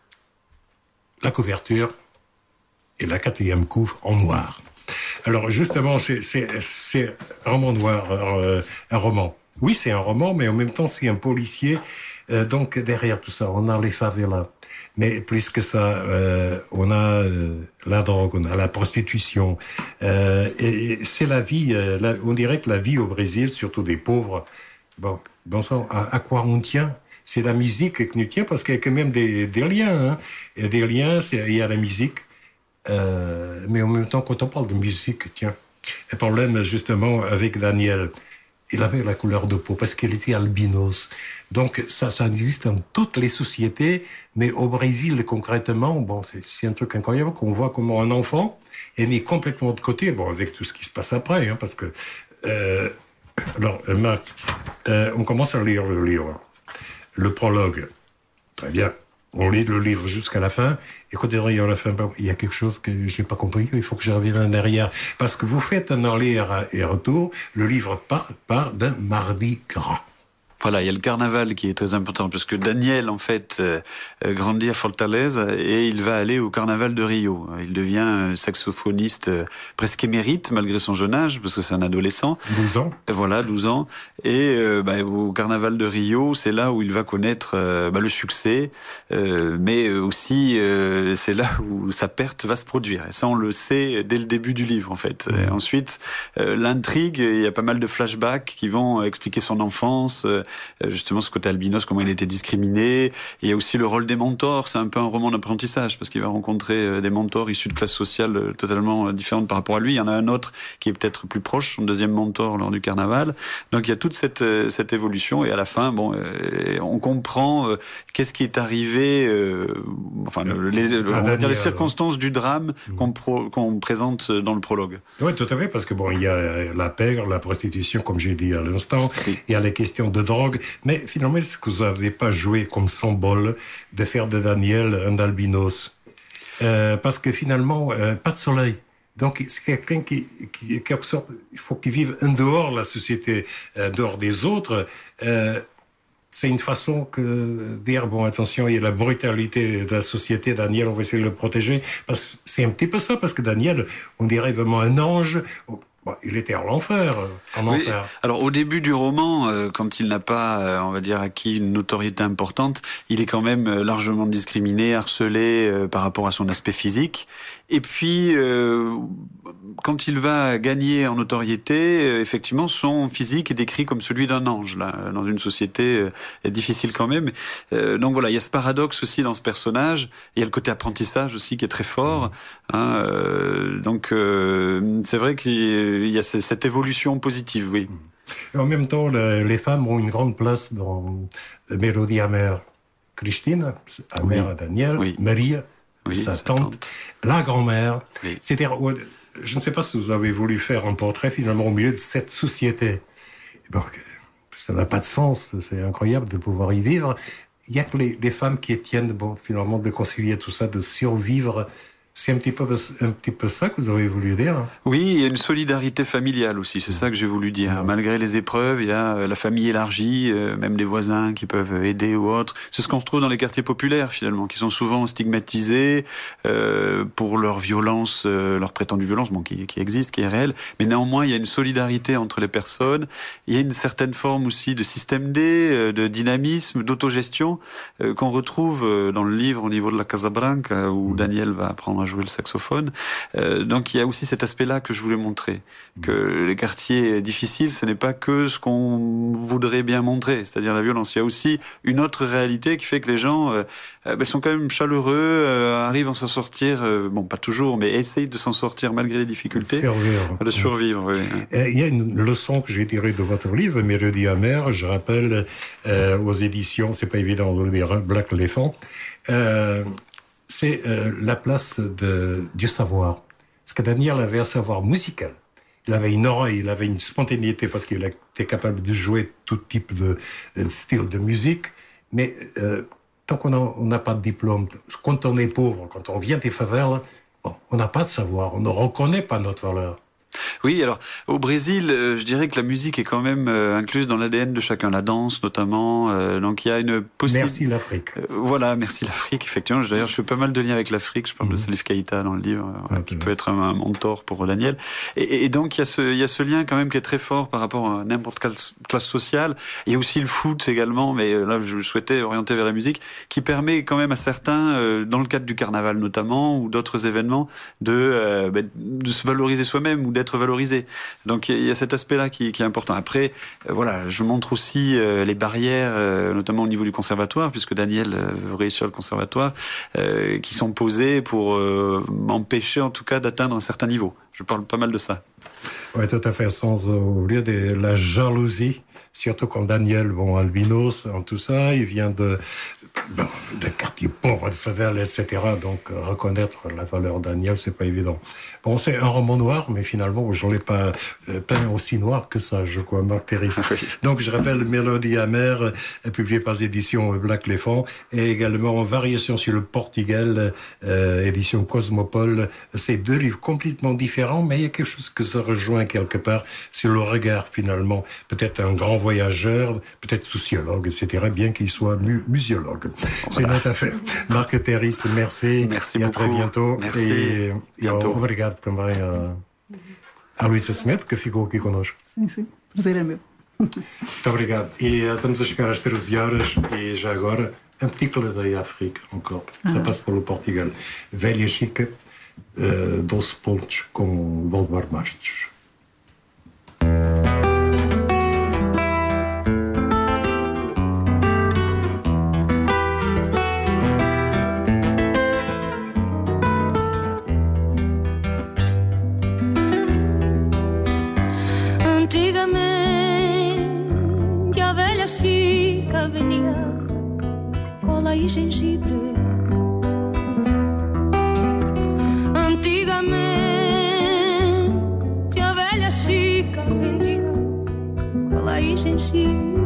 la couverture et la 4e couve en noir. Alors, justement, c'est un roman noir, un roman. Oui, c'est un roman, mais en même temps, c'est un policier. Donc, derrière tout ça, on a les favelas. Mais plus que ça, on a la drogue, on a la prostitution. Et c'est la vie, on dirait que la vie au Brésil, surtout des pauvres, bon sang, à quoi on tient? C'est la musique qui nous tient, parce qu'il y a quand même des liens. Il y a des liens, il y a la musique. Mais en même temps, quand on parle de musique, tiens, le problème justement avec Daniel, il avait la couleur de peau, parce qu'il était albinos. Donc ça existe dans toutes les sociétés, mais au Brésil concrètement, c'est un truc incroyable qu'on voit comment un enfant est mis complètement de côté, avec tout ce qui se passe après, parce que alors Marc, on commence à lire le livre, le prologue, très bien, on lit le livre jusqu'à la fin, et quand il y a la fin, il y a quelque chose que je n'ai pas compris, il faut que je revienne en arrière, parce que vous faites un aller et retour, le livre part d'un mardi gras. Voilà, il y a le carnaval qui est très important, parce que Daniel, en fait, grandit à Fortaleza et il va aller au carnaval de Rio. Il devient saxophoniste presque émérite, malgré son jeune âge, parce que c'est un adolescent. 12 ans. Voilà, 12 ans. Et au carnaval de Rio, c'est là où il va connaître le succès, mais aussi c'est là où sa perte va se produire. Et ça, on le sait dès le début du livre, en fait. Et ensuite, l'intrigue, il y a pas mal de flashbacks qui vont expliquer son enfance, justement ce côté albinos, comment il était discriminé. Et il y a aussi le rôle des mentors, c'est un peu un roman d'apprentissage, parce qu'il va rencontrer des mentors issus de classes sociales totalement différentes par rapport à lui. Il y en a un autre qui est peut-être plus proche, son deuxième mentor lors du carnaval. Donc il y a toute cette évolution, et à la fin, on comprend qu'est-ce qui est arrivé, les circonstances du drame qu'on présente dans le prologue. Oui, tout à fait, parce que il y a la pègre, la prostitution, comme j'ai dit à l'instant, il y a les questions de drogue, mais finalement, est-ce que vous n'avez pas joué comme symbole de faire de Daniel un albinos? Parce que finalement, pas de soleil. Donc, c'est quelqu'un qui quelque sorte, il faut qu'il vive en dehors de la société, dehors des autres. C'est une façon de dire, attention, il y a la brutalité de la société, Daniel, on va essayer de le protéger. Parce que c'est un petit peu ça, parce que Daniel, on dirait vraiment un ange. Il était en enfer. Alors au début du roman, quand il n'a pas, on va dire, acquis une notoriété importante, il est quand même largement discriminé, harcelé par rapport à son aspect physique. Et puis, quand il va gagner en notoriété, effectivement, son physique est décrit comme celui d'un ange, là, dans une société difficile quand même. Donc voilà, il y a ce paradoxe aussi dans ce personnage. Il y a le côté apprentissage aussi qui est très fort. Donc c'est vrai qu'il y a cette évolution positive, oui. Et en même temps, les femmes ont une grande place dans Mélodie amère. Christine, amère à Daniel, Marie, sa tante, la grand-mère. C'est-à-dire, je ne sais pas si vous avez voulu faire un portrait finalement au milieu de cette société. Donc, ça n'a pas de sens, c'est incroyable de pouvoir y vivre. Il n'y a que les femmes qui tiennent finalement de concilier tout ça, de survivre. C'est un petit peu ça que vous avez voulu dire. Oui, il y a une solidarité familiale aussi, c'est ça que j'ai voulu dire. Malgré les épreuves, il y a la famille élargie, même des voisins qui peuvent aider ou autres. C'est ce qu'on retrouve dans les quartiers populaires finalement, qui sont souvent stigmatisés pour leur violence, leur prétendue violence, qui existe, qui est réelle. Mais néanmoins, il y a une solidarité entre les personnes. Il y a une certaine forme aussi de système D, de dynamisme, d'autogestion qu'on retrouve dans le livre au niveau de la Casa Branca, où Daniel va apprendre à jouer le saxophone. Donc il y a aussi cet aspect-là que je voulais montrer, que les quartiers difficiles, ce n'est pas que ce qu'on voudrait bien montrer, c'est-à-dire la violence. Il y a aussi une autre réalité qui fait que les gens sont quand même chaleureux, arrivent à s'en sortir, pas toujours, mais essayent de s'en sortir malgré les difficultés. De survivre, oui. Il y a une leçon que j'ai tirée de votre livre, Mélodie amère, je rappelle, aux éditions, c'est pas évident de le dire, Black Elephant, c'est la place du savoir. Parce que Daniel avait un savoir musical. Il avait une oreille, il avait une spontanéité parce qu'il était capable de jouer tout type de style de musique. Mais tant qu'on n'a pas de diplôme, quand on est pauvre, quand on vient des favelas, on n'a pas de savoir, on ne reconnaît pas notre valeur. Oui, alors au Brésil, je dirais que la musique est quand même incluse dans l'ADN de chacun, la danse notamment. Donc il y a une possibilité. Merci l'Afrique. Voilà, merci l'Afrique, effectivement. D'ailleurs, je fais pas mal de liens avec l'Afrique. Je parle de Salif Keïta dans le livre, qui peut être un mentor pour Daniel. Et donc il y a ce lien quand même qui est très fort par rapport à n'importe quelle classe sociale. Il y a aussi le foot également, mais là je souhaitais orienter vers la musique, qui permet quand même à certains, dans le cadre du carnaval notamment ou d'autres événements, de se valoriser soi-même ou d'être valorisé. Donc il y a cet aspect-là qui est important. Après, je montre aussi les barrières, notamment au niveau du conservatoire, puisque Daniel veut réussir le conservatoire, qui sont posées pour m'empêcher en tout cas d'atteindre un certain niveau. Je parle pas mal de ça. Oui, tout à fait, sans oublier la jalousie, surtout quand Daniel, albinos, en tout ça, il vient de quartiers pauvres, de favelas, etc. Donc, reconnaître la valeur de Daniel, c'est pas évident. C'est un roman noir, mais finalement, je ne l'ai pas peint aussi noir que ça, je crois, Marc Terris. Donc, je rappelle Mélodie amère, publiée par les éditions Black Elephant, et également Variation sur le Portugal, édition Cosmopole. C'est deux livres complètement différents, mais il y a quelque chose que ça rejoint quelque part, c'est le regard, finalement. Peut-être un grand voyageur, peut-être sociologue, etc., bien qu'il soit muséologue. C'est notre affaire. Marc Terris, merci. Merci beaucoup. À très bientôt. Merci. E bientôt. Obrigado também a Luísa Smith, que ficou aqui connosco. Sim. Prazer é meu. Muito obrigado. E estamos a chegar às 13 horas e já agora un petit clin d'œil à África, encore. Ça passe pour le Portugal. Velha Chica, 12 pontos com Valdemar Bastos. cola e gengibre. Antigamente a velha Chica vendia cola e gengibre.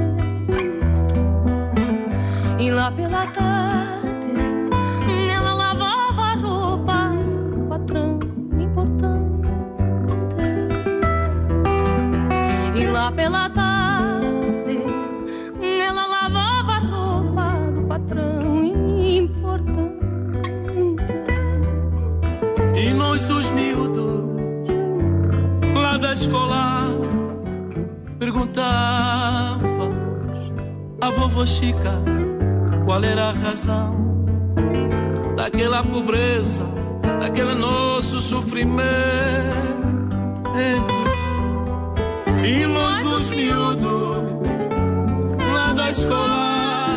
E lá pela tarde ela lavava a roupa do patrão importante. E lá pela tarde ela lavava a roupa do patrão importante. E nós os miúdos lá da escola perguntávamos à vovó Chica qual era a razão daquela pobreza, daquele nosso sofrimento. E nós os miúdos lá da escola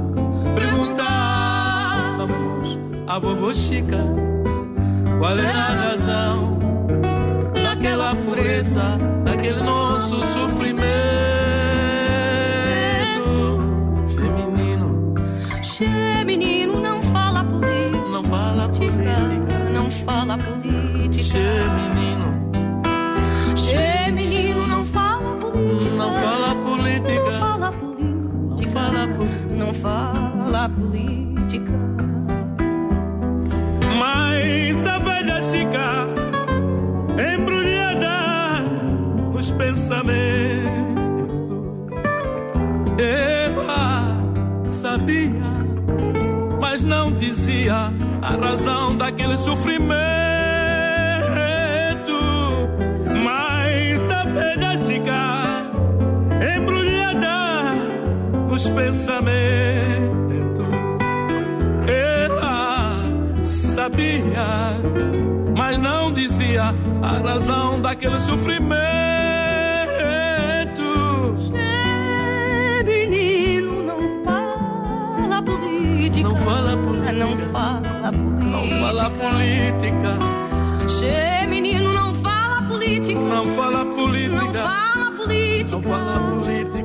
perguntávamos à vovó Chica qual era a razão daquela pobreza, daquele nosso sofrimento. Che menino, não fala política, não fala política, não fala política. Che menino, não fala política, não fala política, não fala política, não fala política. Mas a velha Chica embrulhada nos pensamentos, ela sabia, mas não dizia a razão daquele sofrimento. Mas a velha Chica embrulhada nos pensamentos, ela sabia, mas não dizia a razão daquele sofrimento. Menino, não fala política, não fala política, não fala política, não fala política. Che menino, não fala política, não fala política, não fala política, não fala política.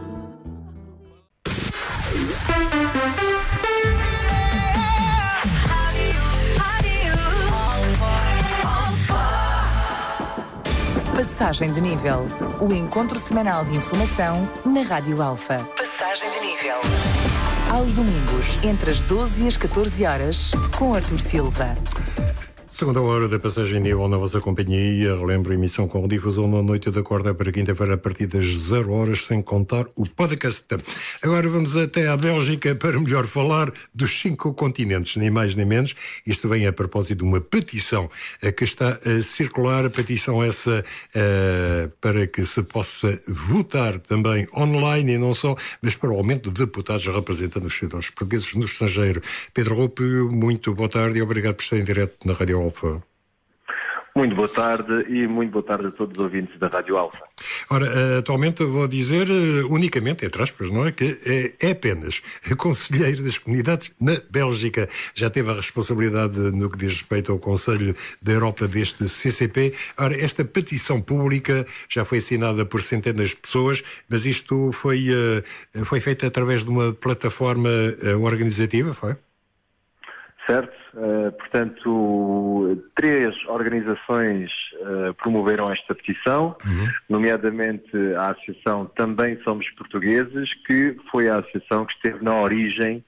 Passagem de nível. O encontro semanal de informação na Rádio Alfa. Passagem de nível. Aos domingos, entre as 12 e as 14 horas, com Artur Silva. Segunda hora da Passagem de Nível na vossa companhia. Relembro a emissão com difusão na noite da quarta para quinta-feira a partir das 0 horas, sem contar o podcast. Agora vamos até à Bélgica para melhor falar dos 5 continentes, nem mais nem menos. Isto vem a propósito de uma petição que está a circular, a petição essa para que se possa votar também online e não só, mas para o aumento de deputados representando os cidadãos portugueses no estrangeiro. Pedro Rúpio, muito boa tarde e obrigado por estar em direto na Rádio Alfa. Muito boa tarde e muito boa tarde a todos os ouvintes da Rádio Alfa. Ora, atualmente vou dizer unicamente, entre aspas, não é? Que é apenas conselheiro das comunidades na Bélgica. Já teve a responsabilidade no que diz respeito ao Conselho da Europa deste CCP. Ora, esta petição pública já foi assinada por centenas de pessoas, mas isto foi feito através de uma plataforma organizativa, foi? Certo. Portanto, 3 organizações promoveram esta petição, nomeadamente a Associação Também Somos Portugueses, que foi a associação que esteve na origem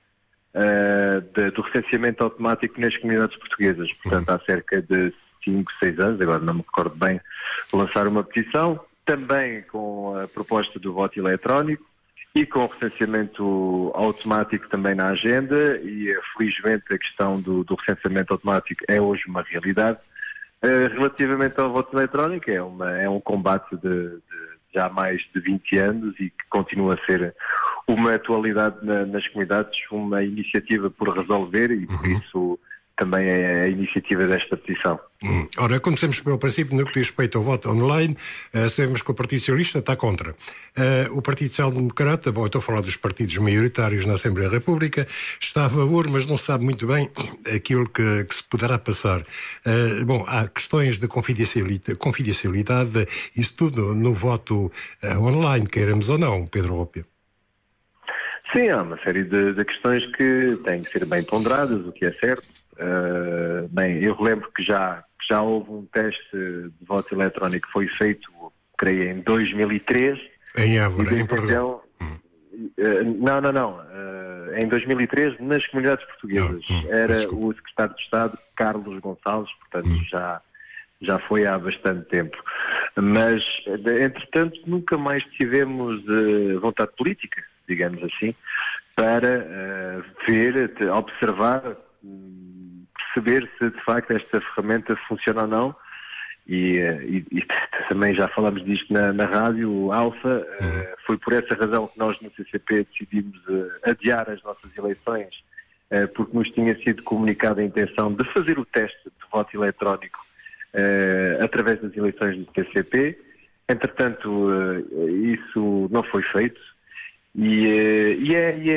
do recenseamento automático nas comunidades portuguesas. Portanto, há cerca de 5, 6 anos, agora não me recordo bem, lançaram uma petição, também com a proposta do voto eletrónico, e com o recenseamento automático também na agenda, e felizmente a questão do recenseamento automático é hoje uma realidade. Relativamente ao voto eletrónico, é um combate de já mais de 20 anos e que continua a ser uma atualidade nas comunidades, uma iniciativa por resolver e por isso também é a iniciativa desta petição. Ora, comecemos pelo princípio, no que diz respeito ao voto online, sabemos que o Partido Socialista está contra. O Partido Social Democrata, bom, eu estou a falar dos partidos maioritários na Assembleia da República, está a favor, mas não sabe muito bem aquilo que se poderá passar. Bom, há questões de confidencialidade, isso tudo no voto online, queiramos ou não, Pedro Rúpio. Sim, há uma série de questões que têm que ser bem ponderadas, o que é certo. Bem, eu relembro que já houve um teste de voto eletrónico que foi feito, creio, em 2003. Em Évora, em Portugal. Não. Em 2003, nas comunidades portuguesas. Era o secretário de Estado, Carlos Gonçalves, portanto já foi há bastante tempo. Mas, entretanto, nunca mais tivemos vontade política, digamos assim, para observar, perceber se de facto esta ferramenta funciona ou não. E também já falamos disto na rádio Alfa. Foi por essa razão que nós no CCP decidimos adiar as nossas eleições, porque nos tinha sido comunicada a intenção de fazer o teste de voto eletrónico através das eleições do CCP. Entretanto, isso não foi feito. E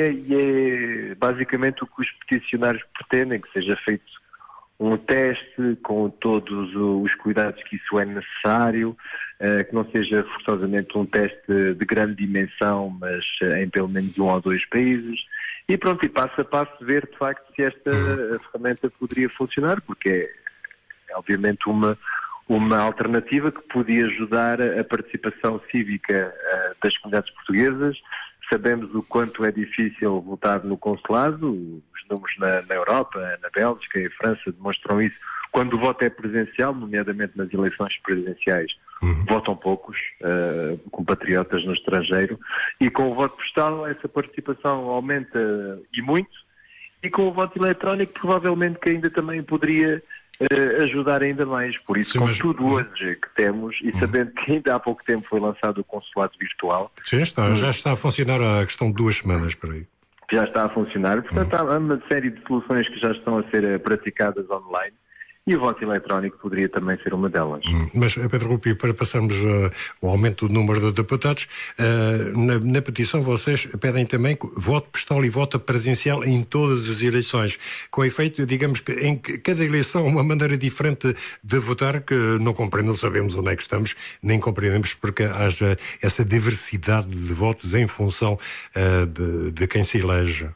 é basicamente o que os peticionários pretendem, que seja feito um teste com todos os cuidados que isso é necessário, que não seja forçosamente um teste de grande dimensão, mas em pelo menos 1 ou 2 países, e pronto, e passo a passo ver de facto se esta ferramenta poderia funcionar, porque é obviamente uma alternativa que podia ajudar a participação cívica das comunidades portuguesas. Sabemos o quanto é difícil votar no consulado, os números na Europa, na Bélgica e França demonstram isso. Quando o voto é presencial, nomeadamente nas eleições presidenciais, votam poucos compatriotas no estrangeiro, e com o voto postal essa participação aumenta e muito, e com o voto eletrónico provavelmente que ainda também poderia ajudar ainda mais. Por isso, com tudo hoje que temos, e sabendo que ainda há pouco tempo foi lançado o consulado virtual. Sim, já está a funcionar há questão de 2 semanas por aí. Já está a funcionar. Portanto, há uma série de soluções que já estão a ser praticadas online. E o voto eletrónico poderia também ser uma delas. Mas, Pedro Rupi, para passarmos ao aumento do número de deputados, na petição vocês pedem também voto postal e voto presencial em todas as eleições. Com efeito, digamos que em cada eleição há uma maneira diferente de votar, que não sabemos onde é que estamos, nem compreendemos porque haja essa diversidade de votos em função de quem se elege.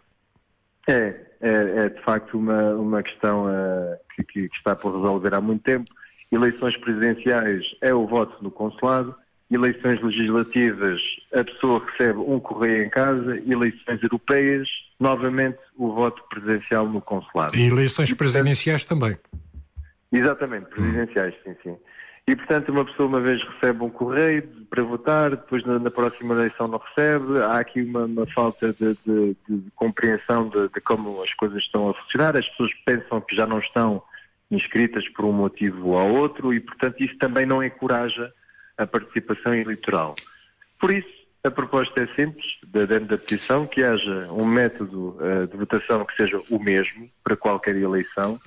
É de facto uma questão que está por resolver há muito tempo. Eleições presidenciais é o voto no consulado, eleições legislativas a pessoa recebe um correio em casa, eleições europeias, novamente o voto presidencial no consulado. E eleições presidenciais também. Exatamente, presidenciais, sim. E, portanto, uma pessoa uma vez recebe um correio para votar, depois na próxima eleição não recebe. Há aqui uma falta de compreensão de como as coisas estão a funcionar. As pessoas pensam que já não estão inscritas por um motivo ou outro e, portanto, isso também não encoraja a participação eleitoral. Por isso, a proposta é simples, dentro da petição, que haja um método de votação que seja o mesmo para qualquer eleição.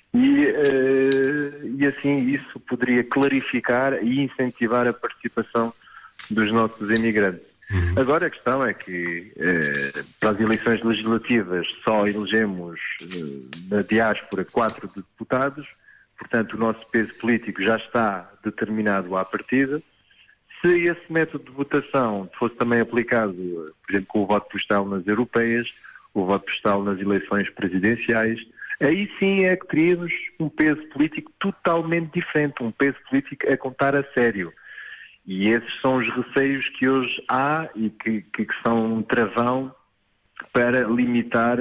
E assim isso poderia clarificar e incentivar a participação dos nossos imigrantes. Agora a questão é que para as eleições legislativas só elegemos na diáspora 4 deputados, portanto o nosso peso político já está determinado à partida. Se esse método de votação fosse também aplicado, por exemplo, com o voto postal nas europeias, o voto postal nas eleições presidenciais, aí sim é que teríamos um peso político totalmente diferente, um peso político a contar a sério. E esses são os receios que hoje há e que são um travão para limitar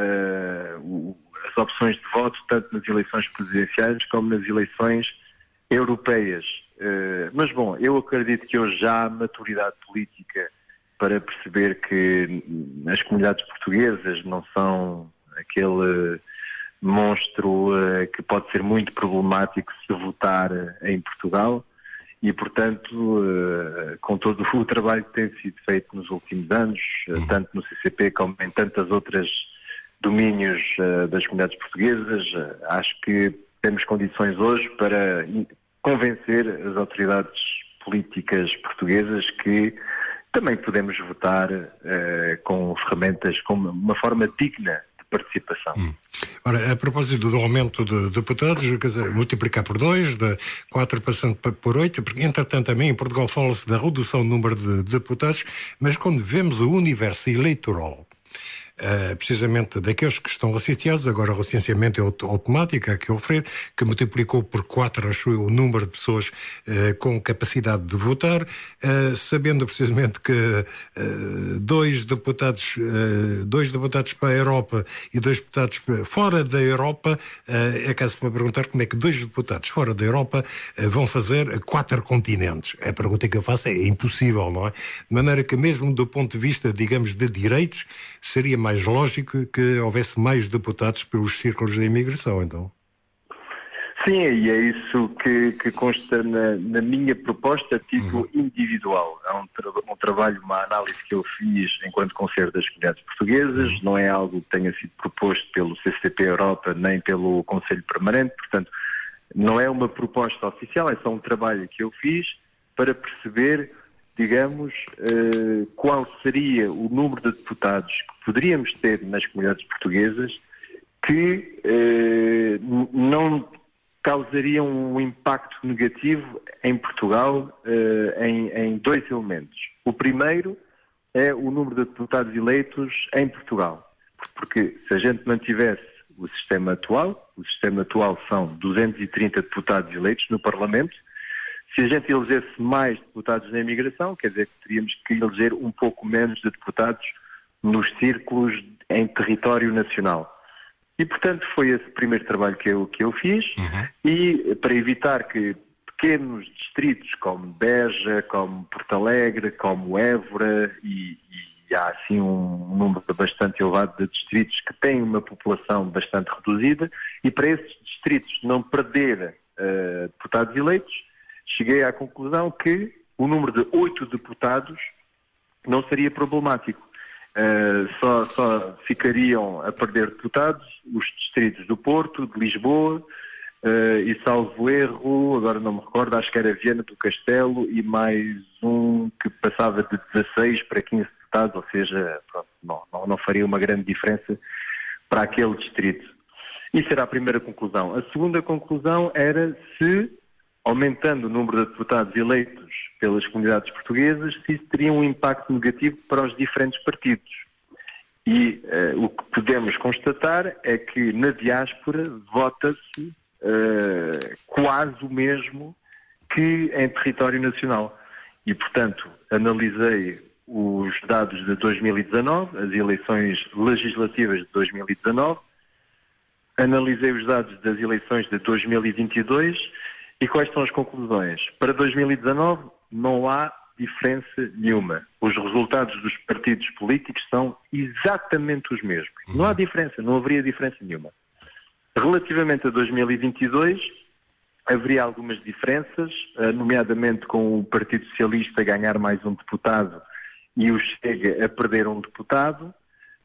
as opções de voto, tanto nas eleições presidenciais como nas eleições europeias. Mas, bom, eu acredito que hoje já há maturidade política para perceber que as comunidades portuguesas não são aquele monstro que pode ser muito problemático se votar em Portugal e, portanto, com todo o trabalho que tem sido feito nos últimos anos, tanto no CCP como em tantas outras domínios das comunidades portuguesas, acho que temos condições hoje para convencer as autoridades políticas portuguesas que também podemos votar com ferramentas, com uma forma digna participação. Ora, a propósito do aumento de deputados, quer dizer, multiplicar por 2, de 4 passando por 8, porque entretanto também em Portugal fala-se da redução do número de deputados, mas quando vemos o universo eleitoral precisamente daqueles que estão licenciados. Agora o licenciamento é automático, há que oferecer, que multiplicou por 4, acho eu, o número de pessoas com capacidade de votar, sabendo precisamente que dois deputados para a Europa e 2 deputados fora da Europa, é caso para perguntar como é que 2 deputados fora da Europa vão fazer 4 continentes. A pergunta que eu faço é impossível, não é? De maneira que mesmo do ponto de vista, digamos, de direitos, seria mais lógico que houvesse mais deputados pelos círculos da imigração, então. Sim, e é isso que consta na minha proposta a título individual. É um trabalho, uma análise que eu fiz enquanto Conselho das Comunidades Portuguesas, não é algo que tenha sido proposto pelo CCP Europa nem pelo Conselho Permanente, portanto, não é uma proposta oficial, é só um trabalho que eu fiz para perceber, digamos, qual seria o número de deputados que poderíamos ter nas comunidades portuguesas que não causariam um impacto negativo em Portugal em 2 elementos. O primeiro é o número de deputados eleitos em Portugal, porque se a gente mantivesse o sistema atual são 230 deputados eleitos no Parlamento. Se a gente elegesse mais deputados na imigração, quer dizer que teríamos que eleger um pouco menos de deputados nos círculos em território nacional. E, portanto, foi esse primeiro trabalho que eu fiz, e para evitar que pequenos distritos como Beja, como Porto Alegre, como Évora, e há assim um número bastante elevado de distritos que têm uma população bastante reduzida, e para esses distritos não perder deputados eleitos, cheguei à conclusão que o número de 8 deputados não seria problemático. Só ficariam a perder deputados os distritos do Porto, de Lisboa, e salvo erro, agora não me recordo, acho que era Viana do Castelo e mais um que passava de 16 para 15 deputados, ou seja, pronto, não faria uma grande diferença para aquele distrito. Isso era a primeira conclusão. A segunda conclusão era se, aumentando o número de deputados eleitos pelas comunidades portuguesas, se isso teria um impacto negativo para os diferentes partidos. E o que podemos constatar é que na diáspora vota-se quase o mesmo que em território nacional. E, portanto, analisei os dados de 2019, as eleições legislativas de 2019, analisei os dados das eleições de 2022 e quais são as conclusões? Para 2019 não há diferença nenhuma. Os resultados dos partidos políticos são exatamente os mesmos. Não há diferença, não haveria diferença nenhuma. Relativamente a 2022, haveria algumas diferenças, nomeadamente com o Partido Socialista a ganhar mais um deputado e o Chega a perder um deputado.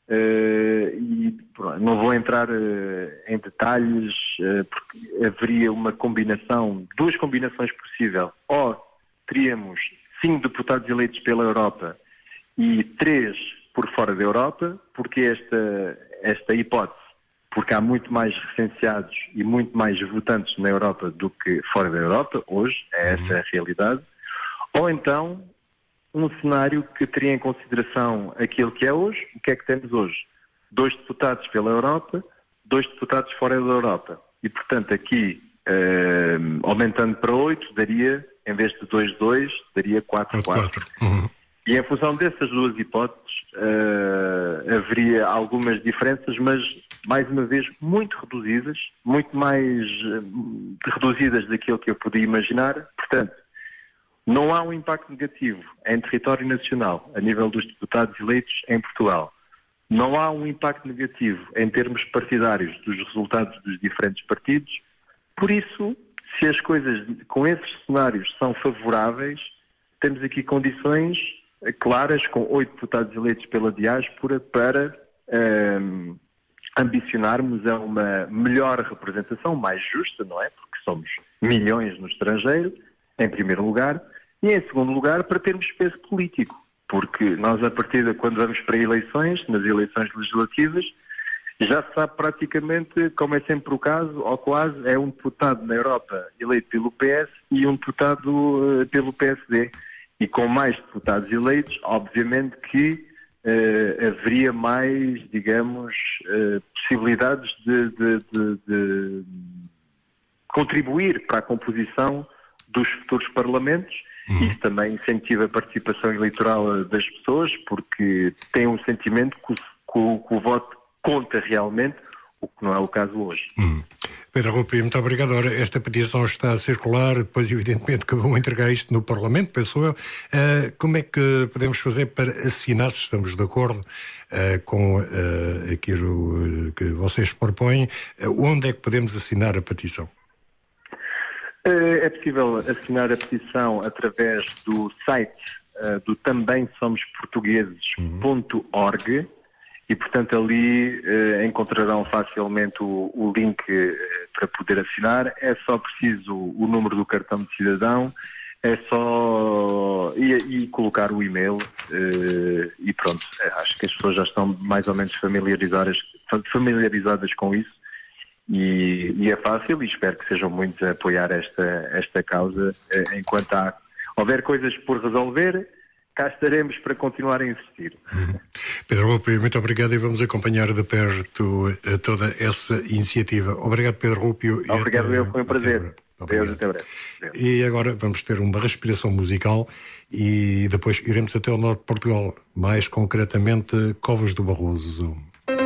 E não vou entrar em detalhes, porque haveria uma combinação, 2 combinações possíveis. Ou teríamos 5 deputados eleitos pela Europa e 3 por fora da Europa, porque esta hipótese, porque há muito mais recenseados e muito mais votantes na Europa do que fora da Europa, hoje, é essa a realidade. Ou então um cenário que teria em consideração aquilo que é hoje. O que é que temos hoje? 2 deputados pela Europa, 2 deputados fora da Europa. E, portanto, aqui, aumentando para 8, daria, em vez de 2, daria 4. E em função dessas 2 hipóteses, haveria algumas diferenças, mas, mais uma vez, muito reduzidas, muito mais reduzidas daquilo que eu podia imaginar. Portanto, não há um impacto negativo em território nacional, a nível dos deputados eleitos em Portugal. Não há um impacto negativo em termos partidários dos resultados dos diferentes partidos. Por isso, se as coisas com esses cenários são favoráveis, temos aqui condições claras, com 8 deputados eleitos pela diáspora, para ambicionarmos a uma melhor representação, mais justa, não é? Porque somos milhões no estrangeiro, em primeiro lugar, e em segundo lugar para termos peso político, porque nós, a partir de quando vamos para eleições, nas eleições legislativas, já se sabe praticamente, como é sempre o caso, ou quase, é um deputado na Europa eleito pelo PS e um deputado pelo PSD. E com mais deputados eleitos, obviamente que haveria mais, digamos, possibilidades de contribuir para a composição dos futuros parlamentos. Isso também incentiva a participação eleitoral das pessoas, porque têm um sentimento que o voto conta realmente, o que não é o caso hoje. Pedro Rupio, muito obrigado. Ora, esta petição está a circular, depois evidentemente que vão entregar isto no Parlamento, penso eu. Como é que podemos fazer para assinar, se estamos de acordo com aquilo que vocês propõem, onde é que podemos assinar a petição? É possível assinar a petição através do site do também somos portugueses.org e, portanto, ali encontrarão facilmente o link para poder assinar. É só preciso o número do cartão de cidadão, é só e colocar o e-mail e pronto. Acho que as pessoas já estão mais ou menos familiarizadas com isso. E é fácil, e espero que sejam muitos a apoiar esta causa. Enquanto houver coisas por resolver, cá estaremos para continuar a insistir. Pedro Rupio, muito obrigado, e vamos acompanhar de perto toda essa iniciativa. Obrigado, Pedro Rupio. Obrigado, foi um prazer. Deus, até breve. E agora vamos ter uma respiração musical e depois iremos até o norte de Portugal, mais concretamente Covas do Barroso.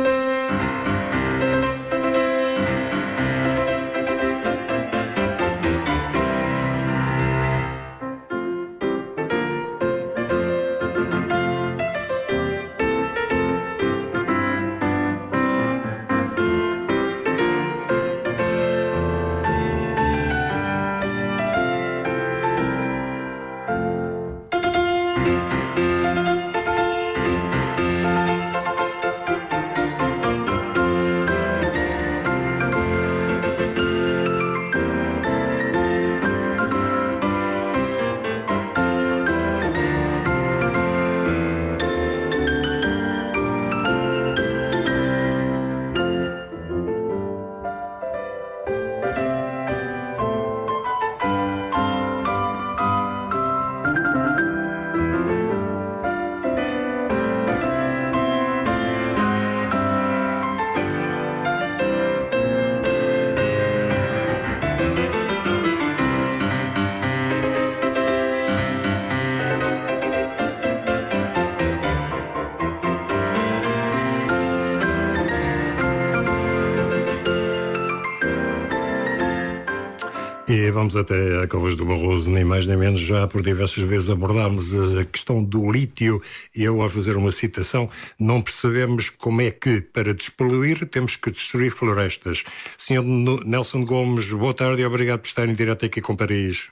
E vamos até a Covas do Barroso, nem mais nem menos, já por diversas vezes abordámos a questão do lítio, e eu, a fazer uma citação, não percebemos como é que, para despoluir, temos que destruir florestas. Sr. Nelson Gomes, boa tarde e obrigado por estar em direto aqui com Paris.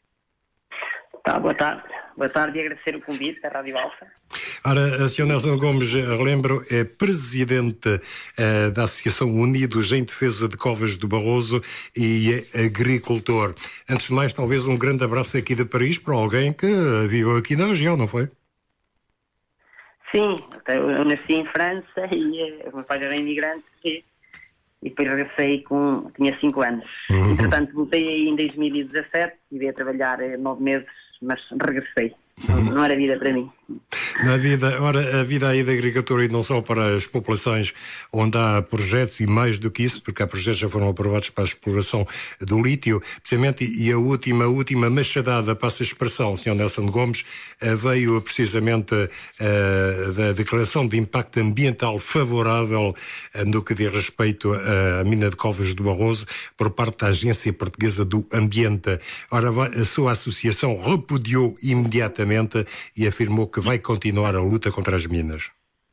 Boa tarde. Boa tarde e agradecer o convite da Rádio Alfa. Ora, Sr. Nelson Gomes, relembro, é presidente da Associação Unidos em Defesa de Covas do Barroso e é agricultor. Antes de mais, talvez um grande abraço aqui de Paris para alguém que vive aqui na região, não foi? Sim, eu nasci em França e o meu pai era imigrante e depois regressei tinha 5 anos. Entretanto, voltei aí em 2017 e veio a trabalhar 9 meses, mas regressei. Não era vida para mim. A vida aí da agricultura, e não só para as populações onde há projetos, e mais do que isso, porque há projetos que já foram aprovados para a exploração do lítio, precisamente, e a última machadada, passa a expressão, Sr. Nelson Gomes, veio precisamente da declaração de impacto ambiental favorável no que diz respeito à mina de Covas do Barroso por parte da Agência Portuguesa do Ambiente. Ora, a sua associação repudiou imediatamente e afirmou que vai continuar a luta contra as minas.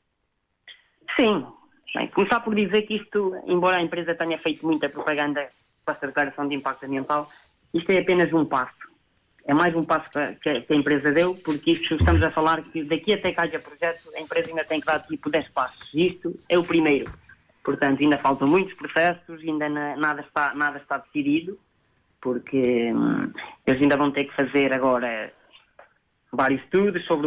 Sim. Bem, começar por dizer que isto, embora a empresa tenha feito muita propaganda para esta declaração de impacto ambiental, isto é apenas um passo. É mais um passo que a empresa deu, porque isto estamos a falar que daqui até que haja projeto, a empresa ainda tem que dar tipo 10 passos. E isto é o primeiro. Portanto, ainda faltam muitos processos, ainda nada está decidido, porque eles ainda vão ter que fazer agora vários estudos sobre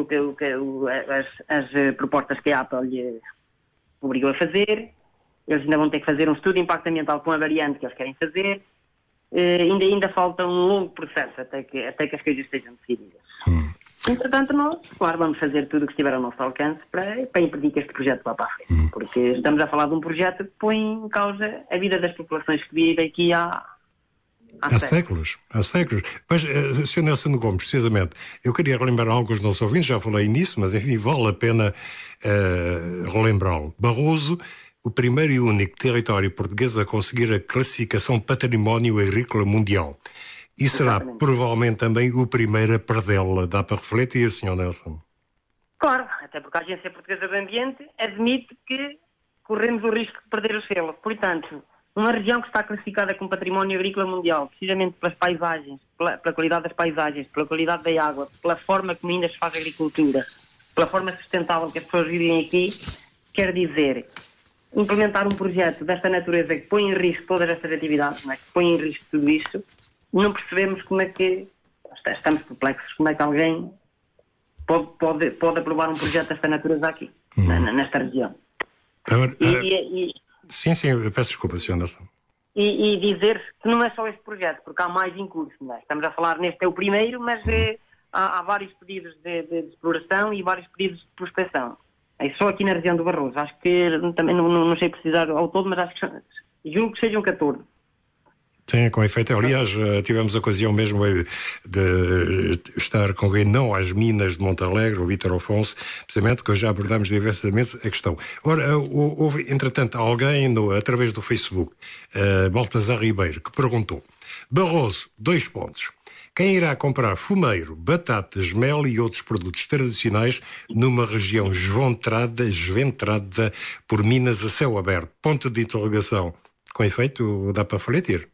as propostas que a Apple lhe obrigou a fazer. Eles ainda vão ter que fazer um estudo de impacto ambiental com a variante que eles querem fazer. Ainda falta um longo processo até que as coisas estejam decididas. Entretanto, nós, claro, vamos fazer tudo o que estiver ao nosso alcance para impedir que este projeto vá para a frente. Porque estamos a falar de um projeto que põe em causa a vida das populações que vivem aqui há séculos. Há séculos. Mas, Sr. Nelson Gomes, precisamente, eu queria relembrar algo aos nossos ouvintes, já falei nisso, mas enfim, vale a pena relembrá-lo. Barroso, o primeiro e único território português a conseguir a classificação Património Agrícola Mundial. E será provavelmente também o primeiro a perdê-la. Dá para refletir, Sr. Nelson? Claro, até porque a Agência Portuguesa do Ambiente admite que corremos o risco de perder o selo. Portanto, uma região que está classificada como Património Agrícola Mundial, precisamente pelas paisagens, pela qualidade das paisagens, pela qualidade da água, pela forma como ainda se faz agricultura, pela forma sustentável que as pessoas vivem aqui, quer dizer, implementar um projeto desta natureza que põe em risco todas estas atividades, não é? Que põe em risco tudo isto, não percebemos como é que estamos perplexos, como é que alguém pode aprovar um projeto desta natureza aqui, nesta região. Agora, sim, eu peço desculpa, Sr. Nelson. E dizer que não é só este projeto, porque há mais em curso, não é? Estamos a falar, neste é o primeiro, mas há vários pedidos de exploração e vários pedidos de prospecção. É só aqui na região do Barroso. Acho que também não sei precisar ao todo, mas acho que julgo que sejam 14. Sim, com efeito. Aliás, tivemos a ocasião mesmo de estar com quem não às minas de Montalegre, o Vítor Afonso, precisamente, que já abordámos diversamente a questão. Ora, houve, entretanto, alguém, através do Facebook, Baltazar Ribeiro, que perguntou: Barroso, 2 pontos. Quem irá comprar fumeiro, batatas, mel e outros produtos tradicionais numa região esventrada por minas a céu aberto? Ponto de interrogação. Com efeito, dá para refletir.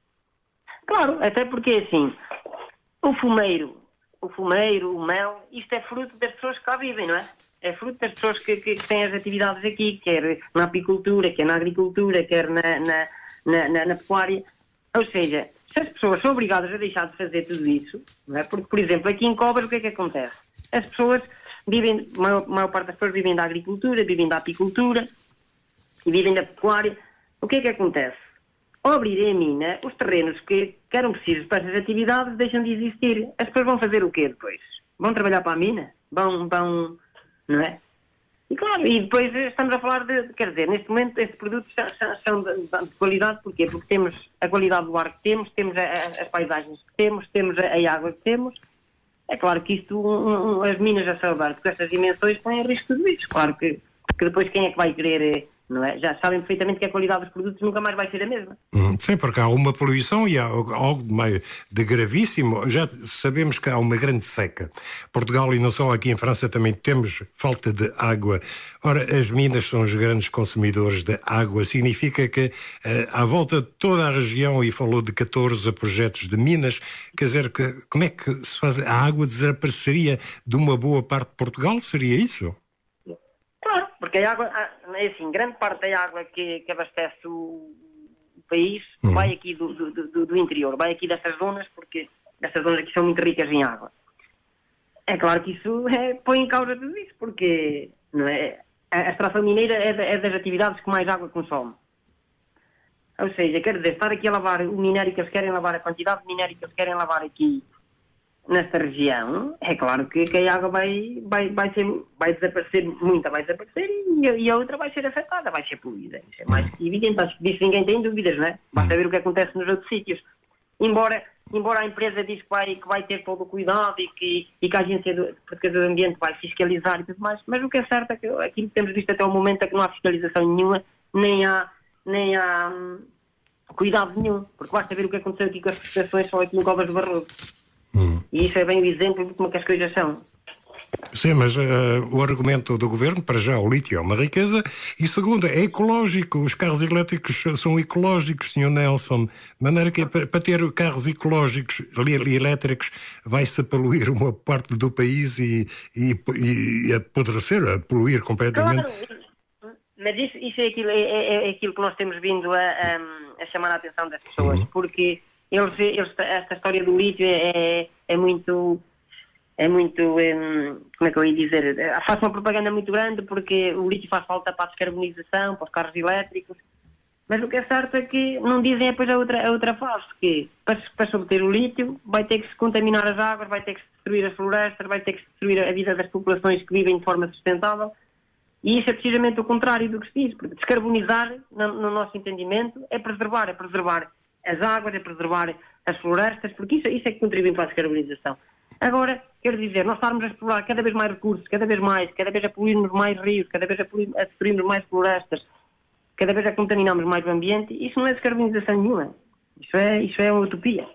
Claro, até porque assim, o fumeiro, o mel, isto é fruto das pessoas que cá vivem, não é? É fruto das pessoas que têm as atividades aqui, quer na apicultura, quer na agricultura, quer na pecuária. Ou seja, se as pessoas são obrigadas a deixar de fazer tudo isso, não é? Porque, por exemplo, aqui em Cobras, o que é que acontece? As pessoas vivem, a maior parte das pessoas vivem da agricultura, vivem da apicultura e vivem da pecuária. O que é que acontece? Ao abrirem a mina, os terrenos que eram precisos para essas atividades deixam de existir. As pessoas vão fazer o quê depois? Vão trabalhar para a mina? Vão, não é? E claro, e depois estamos a falar quer dizer, neste momento estes produtos são de qualidade, porquê? Porque temos a qualidade do ar que temos as paisagens que temos a água que temos. É claro que isto, as minas a céu aberto, com estas dimensões, põem em risco tudo isso. Claro que depois quem é que vai querer... Não é? Já sabem perfeitamente que a qualidade dos produtos nunca mais vai ser a mesma. Sim, porque há uma poluição e há algo de gravíssimo. Já sabemos que há uma grande seca. Portugal e não só aqui em França também temos falta de água. Ora, as minas são os grandes consumidores de água. Significa que à volta de toda a região, e falou de 14 projetos de minas, quer dizer, como é que se faz? A água desapareceria de uma boa parte de Portugal? Seria isso? Claro, porque a água, é assim, grande parte da água que abastece o país vai aqui do interior, vai aqui dessas zonas, porque essas zonas aqui são muito ricas em água. É claro que isso põe em causa tudo isso, porque não é, a extração mineira é das atividades que mais água consome. Ou seja, quer dizer, estar aqui a lavar o minério que eles querem lavar, a quantidade de minério que eles querem lavar aqui nesta região, é claro que a água vai desaparecer, muita vai desaparecer e a outra vai ser afetada, vai ser poluída. Isso é mais evidente, acho que disso ninguém tem dúvidas, não é? Basta ver o que acontece nos outros sítios. Embora a empresa diz que vai ter todo o cuidado e que a Agência Portuguesa do Ambiente vai fiscalizar e tudo mais, mas o que é certo é que aquilo que temos visto até o momento é que não há fiscalização nenhuma, nem há cuidado nenhum, porque basta ver o que aconteceu aqui com as prestações só aqui em Covas do Barroso. E isso é bem o exemplo de como é que as coisas são. Sim, mas o argumento do governo, para já, o lítio é uma riqueza, e segundo, é ecológico. Os carros elétricos são ecológicos, Sr. Nelson, de maneira que para ter carros ecológicos e elétricos vai-se poluir uma parte do país e apodrecer, a poluir completamente. Claro, mas isso é aquilo que nós temos vindo a chamar a atenção das pessoas, porque esta história do lítio é muito, como é que eu ia dizer, faz uma propaganda muito grande, porque o lítio faz falta para a descarbonização, para os carros elétricos, mas o que é certo é que não dizem depois a outra fase, que para se obter o lítio vai ter que se contaminar as águas, vai ter que se destruir as florestas, vai ter que destruir a vida das populações que vivem de forma sustentável. E isso é precisamente o contrário do que se diz, porque descarbonizar, no nosso entendimento, é preservar as águas, é preservar as florestas, porque isso é que contribui para a descarbonização. Agora, quero dizer, nós estarmos a explorar cada vez mais recursos, cada vez a poluirmos mais rios, cada vez a destruirmos mais florestas, cada vez a contaminarmos mais o ambiente, isso não é descarbonização nenhuma. Isso é uma utopia.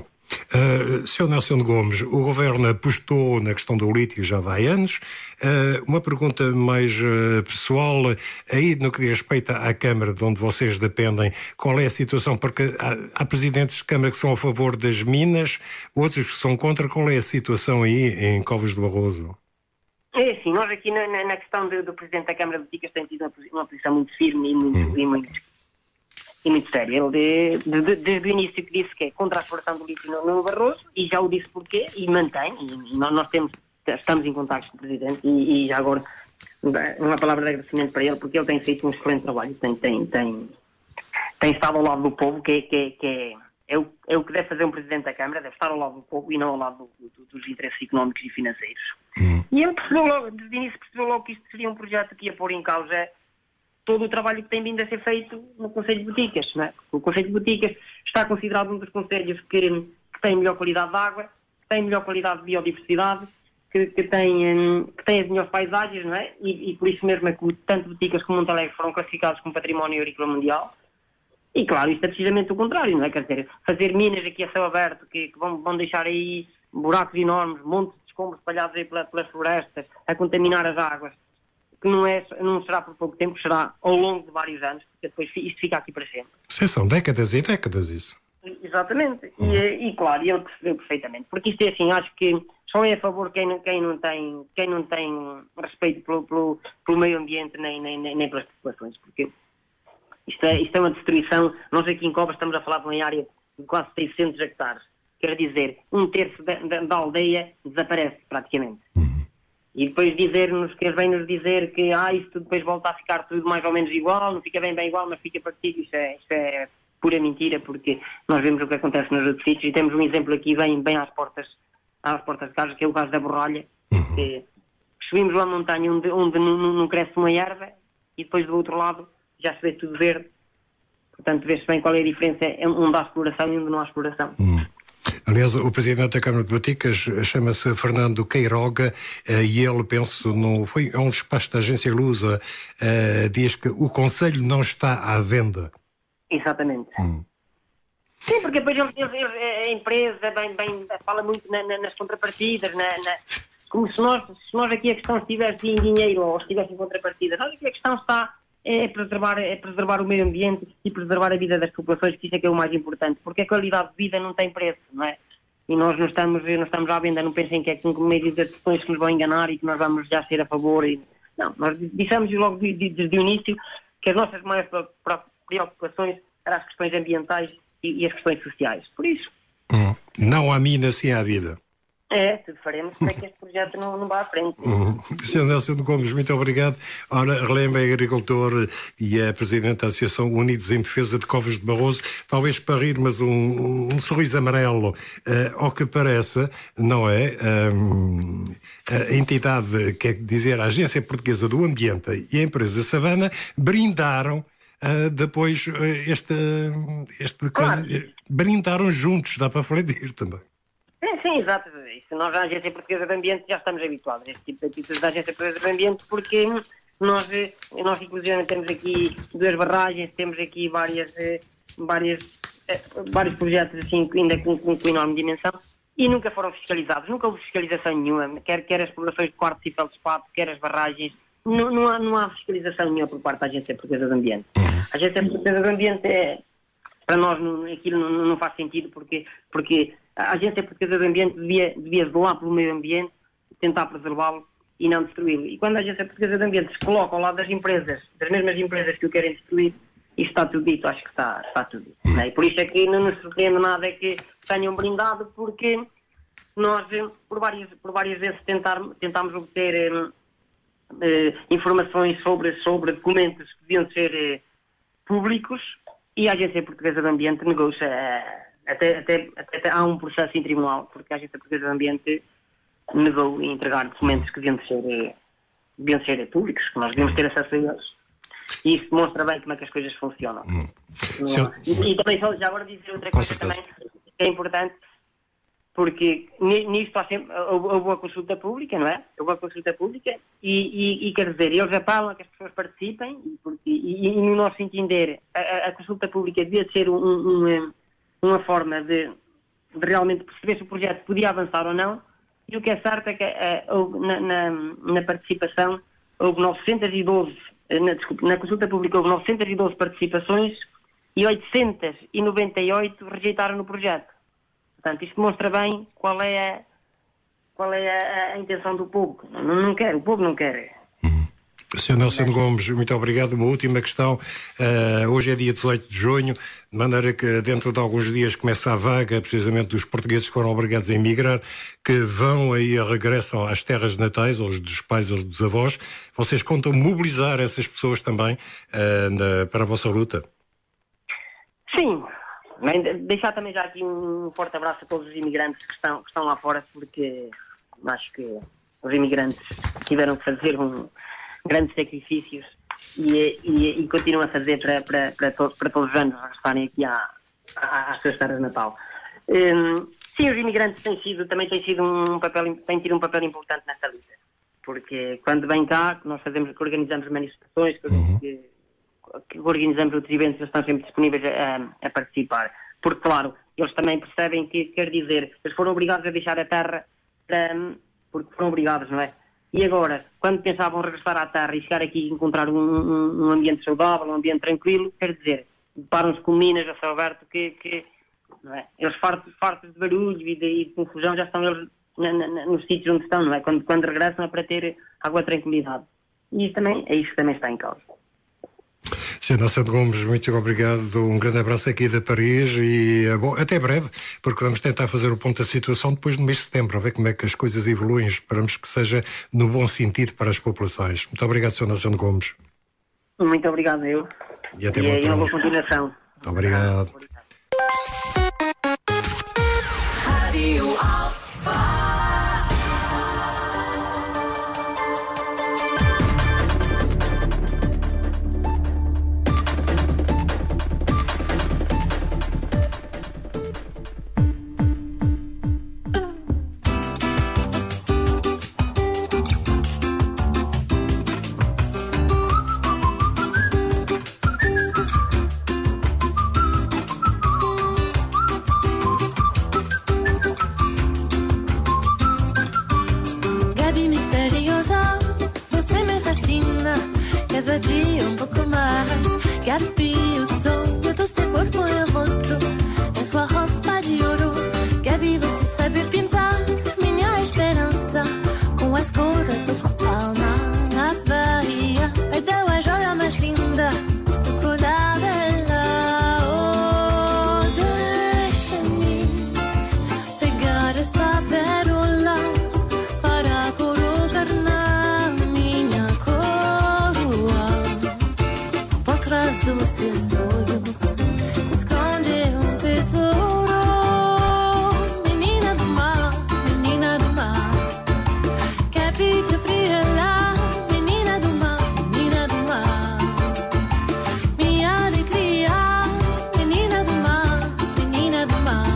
Sr. Nelson Gomes, o Governo apostou na questão do lítio já há anos. Uma pergunta mais pessoal, aí no que diz respeito à Câmara de onde vocês dependem, qual é a situação? Porque há presidentes de Câmara que são a favor das minas, outros que são contra. Qual é a situação aí em Covos de Barroso? É assim, nós aqui na questão do Presidente da Câmara de Boticas tem tido uma posição muito firme e muito séria. Ele, desde o início, que disse que é contra a exploração do lítio no Barroso, e já o disse porquê, e mantém, e nós estamos em contacto com o Presidente, e já agora uma palavra de agradecimento para ele, porque ele tem feito um excelente trabalho, tem estado ao lado do povo, que é o que deve fazer um Presidente da Câmara, deve estar ao lado do povo e não ao lado dos interesses económicos e financeiros. E ele desde o início percebeu logo que isto seria um projeto que ia pôr em causa todo o trabalho que tem vindo a ser feito no Concelho de Boticas. Não é? O Concelho de Boticas está considerado um dos concelhos que tem melhor qualidade de água, que tem melhor qualidade de biodiversidade, que tem as melhores paisagens, não é? E por isso mesmo é que tanto Boticas como Montalegre foram classificados como Património Agrícola Mundial. E claro, isto é precisamente o contrário, não é? Quer dizer, fazer minas aqui a céu aberto que vão deixar aí buracos enormes, montes de escombros espalhados aí pelas florestas, a contaminar as águas, que não será por pouco tempo, será ao longo de vários anos, porque depois isto fica aqui para sempre. Sim, são décadas e décadas isso. Exatamente, e claro, ele percebeu perfeitamente, porque isto é assim, acho que só é a favor quem não tem respeito pelo meio ambiente nem pelas populações, porque isto é uma destruição. Nós aqui em Covas estamos a falar de uma área de quase 600 hectares, quer dizer, 1/3 da aldeia desaparece praticamente. E depois dizer-nos, que vem nos dizer que isto depois volta a ficar tudo mais ou menos igual, não fica bem igual, mas fica parecido, isto é pura mentira, porque nós vemos o que acontece nos outros sítios, e temos um exemplo aqui bem às portas de casa, que é o caso da Borralha, que subimos uma montanha onde não cresce uma erva, e depois do outro lado já se vê tudo verde. Portanto, vê-se bem qual é a diferença onde há exploração e onde não há exploração. Aliás, o Presidente da Câmara de Boticas chama-se Fernando Queiroga, e ele, penso, é um despacho da agência Lusa, diz que o Conselho não está à venda. Exatamente. Sim, porque depois a empresa fala muito nas contrapartidas, como se nós aqui a questão estivesse em dinheiro ou estivesse em contrapartida. Nós aqui a questão está é preservar o meio ambiente e preservar a vida das populações, que isso é que é o mais importante, porque a qualidade de vida não tem preço, não é? E nós não estamos à venda, não pensem que é com meio de questões que nos vão enganar e que nós vamos já ser a favor. Não, nós dissemos logo desde o início que as nossas maiores preocupações eram as questões ambientais e as questões sociais. Por isso... Não há mina, sim há vida. Tudo faremos para que este projeto não vá à frente. Sr. Nelson Gomes, muito obrigado. Ora, relembro, é agricultor e é Presidente da Associação Unidos em Defesa de Covos de Barroso. Talvez para rir, mas um sorriso amarelo, ao que parece, não é? A entidade, quer dizer, a Agência Portuguesa do Ambiente e a empresa Savana brindaram depois claro. Brindaram juntos, dá para falar disso também. Sim, exato. Isso, nós na Agência Portuguesa do Ambiente já estamos habituados a este tipo de atitudes da Agência Portuguesa do Ambiente, porque nós inclusive temos aqui 2 barragens, temos aqui vários projetos assim, ainda com enorme dimensão, e nunca foram fiscalizados, nunca houve fiscalização nenhuma, quer as explorações de quartos e feldspato, quer as barragens, não há fiscalização nenhuma por parte da Agência Portuguesa do Ambiente. A Agência Portuguesa do Ambiente para nós aquilo não faz sentido, porque a Agência Portuguesa do Ambiente devia zelar pelo meio ambiente, tentar preservá-lo e não destruí-lo. E quando a Agência Portuguesa do Ambiente se coloca ao lado das mesmas empresas que o querem destruir, isto está tudo dito, acho que está tudo dito. Não é? E por isso é que não nos surpreende nada que tenham brindado, porque nós, por várias vezes, tentámos obter informações sobre documentos que deviam ser públicos, e a Agência Portuguesa do Ambiente negou-se até há um processo em tribunal, porque a Agência Portuguesa do Ambiente negou entregar documentos que deviam ser públicos, que nós devíamos ter acesso a eles. E isso demonstra bem como é que as coisas funcionam. E também só já agora dizer outra coisa também que é importante, porque nisto há sempre, houve a consulta pública, não é? Houve a consulta pública e quer dizer, eles apelam a que as pessoas participem e no nosso entender a consulta pública devia ser uma forma de realmente perceber se o projeto podia avançar ou não. E o que é certo é que na participação houve 912, na consulta pública houve 912 participações e 898 rejeitaram no projeto. Portanto, isto demonstra bem qual é a intenção do povo. Não quer, o povo não quer. Sr. Nelson Gomes, muito obrigado. Uma última questão. Hoje é dia 18 de junho, de maneira que dentro de alguns dias começa a vaga, precisamente dos portugueses que foram obrigados a emigrar, que vão aí, regressam às terras natais, aos dos pais, aos dos avós. Vocês contam mobilizar essas pessoas também para a vossa luta? Sim. Deixar também já aqui um forte abraço a todos os imigrantes que estão lá fora, porque acho que os imigrantes tiveram que fazer grandes sacrifícios e continuam a fazer para todos os anos regressarem aqui às suas terras de Natal. Sim, os imigrantes têm tido um papel importante nesta luta, porque quando vêm cá, nós que organizamos manifestações, que organizamos outros eventos, eles estão sempre disponíveis a participar. Porque, claro, eles também percebem que, quer dizer, eles foram obrigados a deixar a terra porque foram obrigados, não é? E agora, quando pensavam regressar à terra e chegar aqui e encontrar um ambiente saudável, um ambiente tranquilo, quer dizer, deparam-se com minas a céu aberto que não é? Eles fartos de barulho e de confusão, já estão eles nos sítios onde estão, não é? Quando regressam é para ter alguma tranquilidade. E isso também está em causa. Sr. Nelson Gomes, muito obrigado, um grande abraço aqui de Paris e até breve, porque vamos tentar fazer o ponto da situação depois do mês de setembro, a ver como é que as coisas evoluem. Esperamos que seja no bom sentido para as populações. Muito obrigado, Sr. Nelson Gomes. Muito obrigado, eu. E até uma boa continuação. Muito obrigado. Rádio Alfa. Cada dia um pouco mais. Gabi, o sonho do seu corpo envolto em sua roupa de ouro. Gabi, você sabe pintar minha esperança com as cores da sua alma. A Bahia perdeu a joia mais linda do colar dela. Oh, deixa-me pegar esta pérola para colocar na minha coroa. Por trás dos seus olhos esconde um tesouro. Menina do mar, menina do mar, quer vida brilhar. Menina do mar, menina do mar, minha alegria. Menina do mar, menina do mar,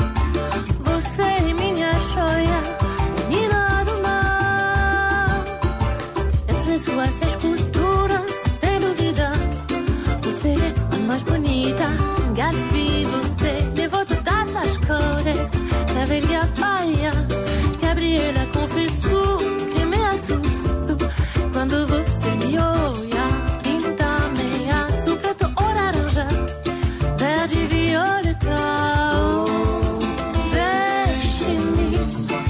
você é minha joia. Menina do mar, entre suas esculturas, sem dúvida, você é a mais bonita. Gabi, você levou todas as cores da velha Bahia. Gabriela confessou que me assusto quando você me olha. Pinta meia azul, preto ou laranja, verde e violeta. Oh, deixe-me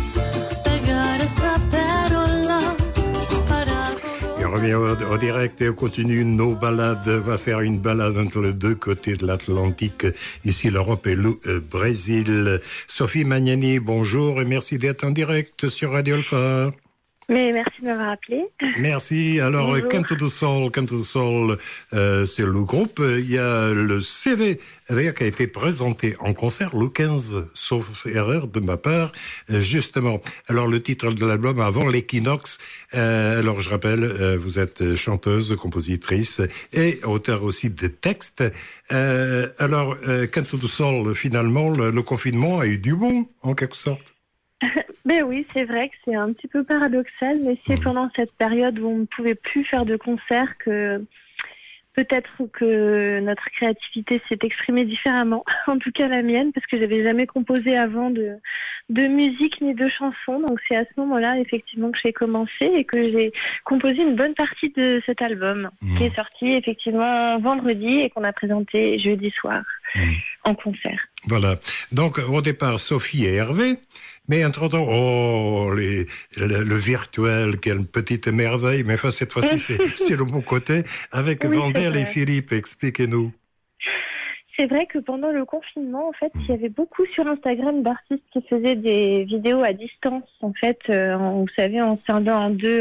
pegar esta pérola para... Et on revient au direct et on continue nos balades. On va faire une balade entre les deux côtés de l'Atlantique. Ici, l'Europe et le Brésil. Sophie Magnani, bonjour et merci d'être en direct sur Radio Alpha. Mais merci de m'avoir appelé. Merci. Alors, Canto do Sol, c'est le groupe. Il y a le CD d'ailleurs qui a été présenté en concert le 15, sauf erreur de ma part, justement. Alors, le titre de l'album avant l'équinoxe. Alors, je rappelle, vous êtes chanteuse, compositrice et auteur aussi de textes. Alors, Canto do Sol, finalement, le confinement a eu du bon, en quelque sorte. Ben oui, c'est vrai que c'est un petit peu paradoxal, mais c'est pendant cette période où on ne pouvait plus faire de concerts que peut-être que notre créativité s'est exprimée différemment, en tout cas la mienne, parce que j'avais jamais composé avant de musique ni de chansons. Donc c'est à ce moment-là effectivement que j'ai commencé et que j'ai composé une bonne partie de cet album qui est sorti effectivement vendredi et qu'on a présenté jeudi soir en concert. Voilà. Donc au départ Sophie et Hervé. Mais entre-temps, le virtuel, quelle petite merveille. Mais enfin, cette fois-ci, c'est le bon côté. Avec Wendell et Philippe, expliquez-nous. C'est vrai que pendant le confinement, en fait, il y avait beaucoup sur Instagram d'artistes qui faisaient des vidéos à distance. En fait, vous savez, en scindant en deux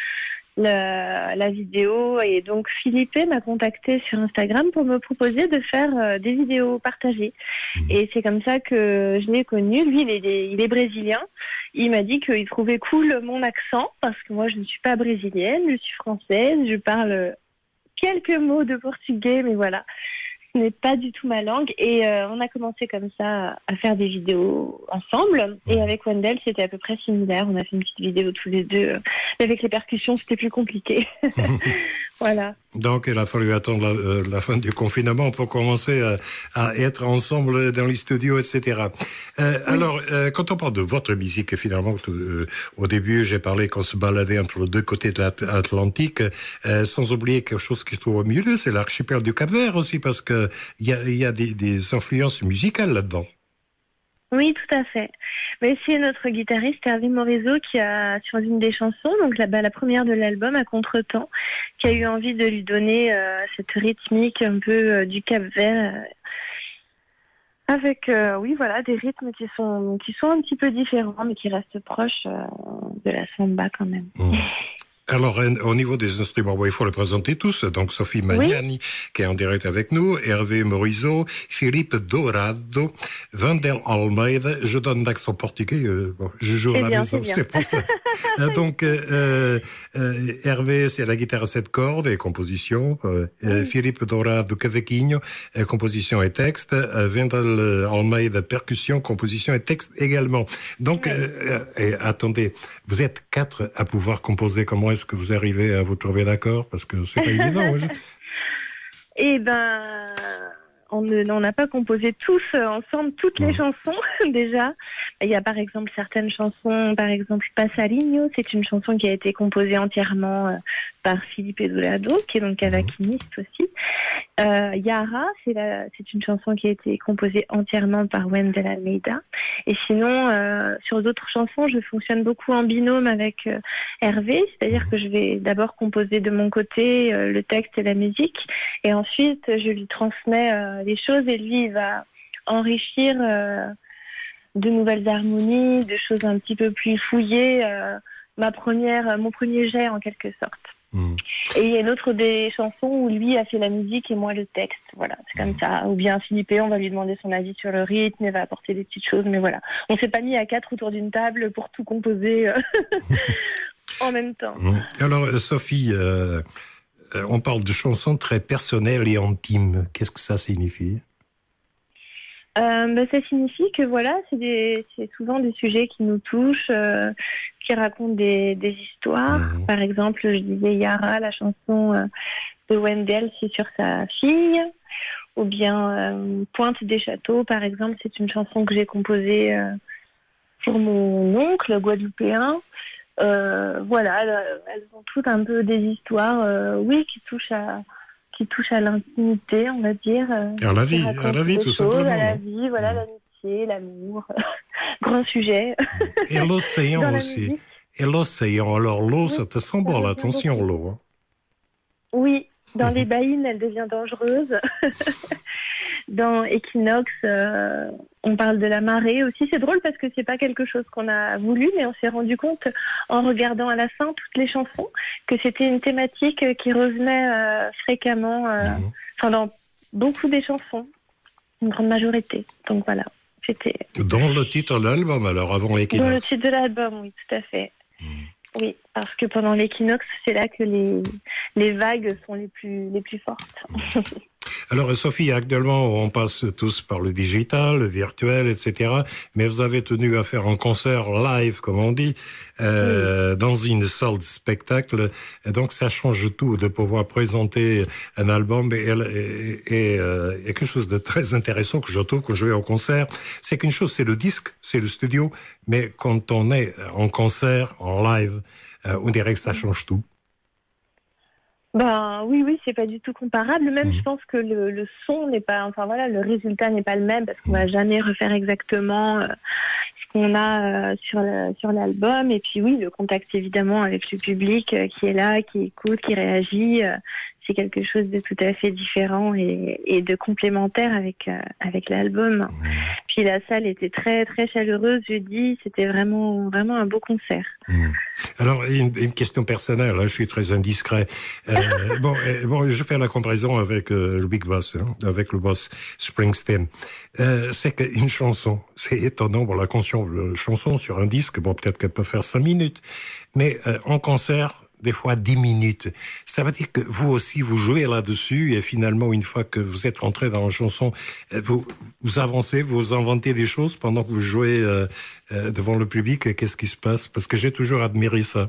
la vidéo. Et donc, Philippe m'a contacté sur Instagram pour me proposer de faire des vidéos partagées. Et c'est comme ça que je l'ai connu. Lui, il est brésilien. Il m'a dit qu'il trouvait cool mon accent, parce que moi, je ne suis pas brésilienne, je suis française, je parle quelques mots de portugais, mais voilà. Ce n'est pas du tout ma langue. Et on a commencé comme ça à faire des vidéos ensemble. Et avec Wendell, c'était à peu près similaire. On a fait une petite vidéo tous les deux. Avec les percussions, c'était plus compliqué. Voilà. Donc, il a fallu attendre la fin du confinement pour commencer à être ensemble dans les studios, etc. Alors, quand on parle de votre musique, finalement, au début, j'ai parlé qu'on se baladait entre les deux côtés de l'Atlantique, sans oublier quelque chose qui se trouve au milieu, c'est l'archipel du Cap-Vert aussi, parce que il y a des influences musicales là-dedans. Oui, tout à fait. Mais c'est notre guitariste Hervé Morisot qui a, sur une des chansons, donc la première de l'album, à Contretemps, qui a eu envie de lui donner cette rythmique un peu du Cap-Vert, avec, des rythmes qui sont un petit peu différents, mais qui restent proches de la samba quand même. Alors, au niveau des instruments, il faut les présenter tous. Donc, Sophie Magnani, qui est en direct avec nous, Hervé Morisot, Philippe Dourado, Wendell Almeida. Je donne l'accent portugais, je joue à la maison, c'est pour ça. Donc, Hervé, c'est la guitare à 7 cordes et composition. Philippe Dourado, cavaquinho, composition et texte. Wendell Almeida, percussion, composition et texte également. Donc, attendez, vous êtes 4 à pouvoir composer. Comment est-ce que vous arrivez à vous trouver d'accord? Parce que c'est pas évident. Eh ben, on n'a pas composé tous ensemble toutes les chansons, déjà. Il y a par exemple certaines chansons, par exemple Passarinho, c'est une chanson qui a été composée entièrement par Philippe Dourado, qui est donc cavaquiniste aussi. Yara, c'est une chanson qui a été composée entièrement par Wendell Almeida. Et sinon, sur d'autres chansons, je fonctionne beaucoup en binôme avec Hervé, c'est-à-dire que je vais d'abord composer de mon côté le texte et la musique, et ensuite je lui transmets les choses, et lui il va enrichir de nouvelles harmonies, de choses un petit peu plus fouillées, mon premier jet en quelque sorte. Et il y a une autre des chansons où lui a fait la musique et moi le texte. Voilà, c'est comme ça. Ou bien Philippe, on va lui demander son avis sur le rythme, il va apporter des petites choses, mais voilà. On s'est pas mis à 4 autour d'une table pour tout composer en même temps. Alors, Sophie, on parle de chansons très personnelles et intimes. Qu'est-ce que ça signifie? Ça signifie que voilà, c'est souvent des sujets qui nous touchent, qui racontent des histoires. Par exemple, je disais Yara, la chanson de Wendell, c'est sur sa fille. Ou bien Pointe des Châteaux, par exemple, c'est une chanson que j'ai composée pour mon oncle guadeloupéen. Voilà, elles ont toutes un peu des histoires, qui touchent à l'intimité, on va dire. À la vie, tout simplement. À la vie, voilà, l'amitié, l'amour, grand sujet. Et l'océan aussi. Et l'océan, alors l'eau, ça te symbole, attention l'eau. Hein. Oui, dans les baïnes, elle devient dangereuse. Dans Equinox, on parle de la marée aussi. C'est drôle parce que c'est pas quelque chose qu'on a voulu, mais on s'est rendu compte en regardant à la fin toutes les chansons que c'était une thématique qui revenait fréquemment dans beaucoup des chansons, une grande majorité. Donc voilà, c'était... Dans le titre de l'album, alors, avant l'Equinox. Dans le titre de l'album, oui, tout à fait. Oui, parce que pendant l'Equinox, c'est là que les vagues sont les plus fortes. Alors, Sophie, actuellement, on passe tous par le digital, le virtuel, etc. Mais vous avez tenu à faire un concert live, comme on dit, dans une salle de spectacle. Et donc, ça change tout de pouvoir présenter un album. Et quelque chose de très intéressant que je trouve quand je vais au concert, c'est qu'une chose, c'est le disque, c'est le studio. Mais quand on est en concert, en live, on dirait que ça change tout. Ben oui, c'est pas du tout comparable. Même, je pense que le son n'est pas, le résultat n'est pas le même parce qu'on va jamais refaire exactement ce qu'on a sur l'album. Et puis oui, le contact évidemment avec le public qui est là, qui écoute, qui réagit, c'est quelque chose de tout à fait différent et de complémentaire avec l'album. Puis la salle était très très chaleureuse jeudi. C'était vraiment un beau concert. Alors, une question personnelle, je suis très indiscret. Je fais la comparaison avec le Big Boss, avec le boss Springsteen. C'est qu'une chanson, c'est étonnant, la chanson sur un disque, peut-être qu'elle peut faire 5 minutes, mais en concert, des fois 10 minutes. Ça veut dire que vous aussi, vous jouez là-dessus, et finalement, une fois que vous êtes rentré dans la chanson, vous avancez, vous inventez des choses pendant que vous jouez devant le public. Qu'est-ce qui se passe? Parce que j'ai toujours admiré ça.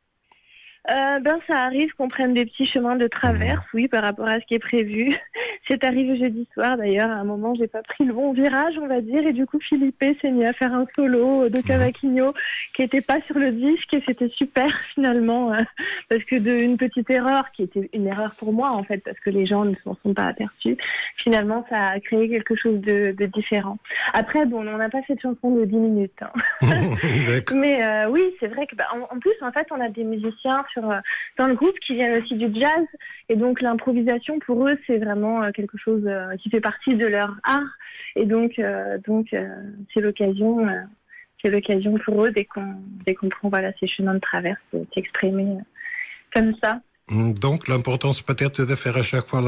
Ça arrive qu'on prenne des petits chemins de traverse, oui, par rapport à ce qui est prévu. C'est arrivé jeudi soir, d'ailleurs. À un moment, j'ai pas pris le bon virage, on va dire, et du coup, Philippe s'est mis à faire un solo de Cavaquinho qui était pas sur le disque, et c'était super, finalement, parce que d'une petite erreur, qui était une erreur pour moi, en fait, parce que les gens ne s'en sont pas aperçus, finalement, ça a créé quelque chose de différent. Après, on n'a pas fait de chanson de 10 minutes. Mais oui, c'est vrai que, en plus, en fait, on a des musiciens dans le groupe qui viennent aussi du jazz, et donc l'improvisation pour eux c'est vraiment quelque chose qui fait partie de leur art, et donc c'est l'occasion pour eux dès qu'on prend ces chemins de traverse de s'exprimer comme ça. Donc l'importance peut-être de faire à chaque fois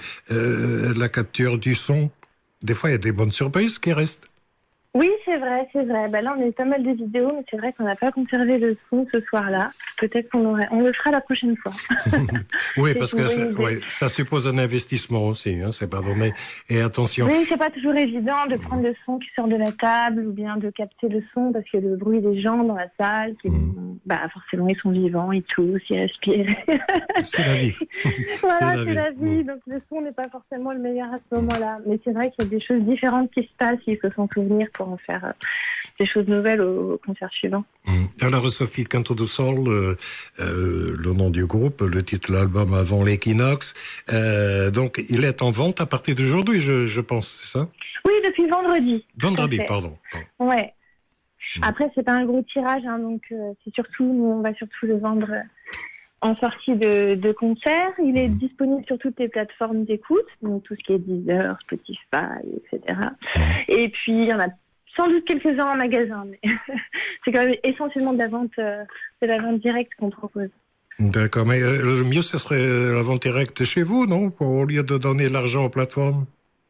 la capture du son. Des fois il y a des bonnes surprises qui restent. Oui, c'est vrai. Là, on a eu pas mal de vidéos, mais c'est vrai qu'on n'a pas conservé le son ce soir-là. Peut-être on le fera la prochaine fois. Oui, parce que ça suppose un investissement aussi, c'est pas donné. Et attention. Oui, c'est pas toujours évident de prendre le son qui sort de la table ou bien de capter le son parce que le bruit des gens dans la salle, forcément, ils sont vivants, ils toussent, ils respirent. C'est la vie. Voilà, c'est la vie. Donc, le son n'est pas forcément le meilleur à ce moment-là. Mais c'est vrai qu'il y a des choses différentes qui se passent. Il faut s'en souvenir pour en faire des choses nouvelles au concert suivant. Alors Sophie, Canto do Sol, le nom du groupe, le titre de l'album avant l'Equinox, donc il est en vente à partir d'aujourd'hui, je pense, c'est ça? Oui, depuis vendredi. Vendredi, pardon. Ouais. Après, c'est pas un gros tirage, donc c'est surtout, nous on va surtout le vendre en sortie de concert. Il est disponible sur toutes les plateformes d'écoute, donc tout ce qui est Deezer, Spotify, etc. Et puis il y en a sans doute quelques-uns en magasin, mais c'est quand même essentiellement de la vente directe qu'on propose. D'accord, mais le mieux, ce serait la vente directe chez vous, non? Au lieu de donner l'argent aux plateformes.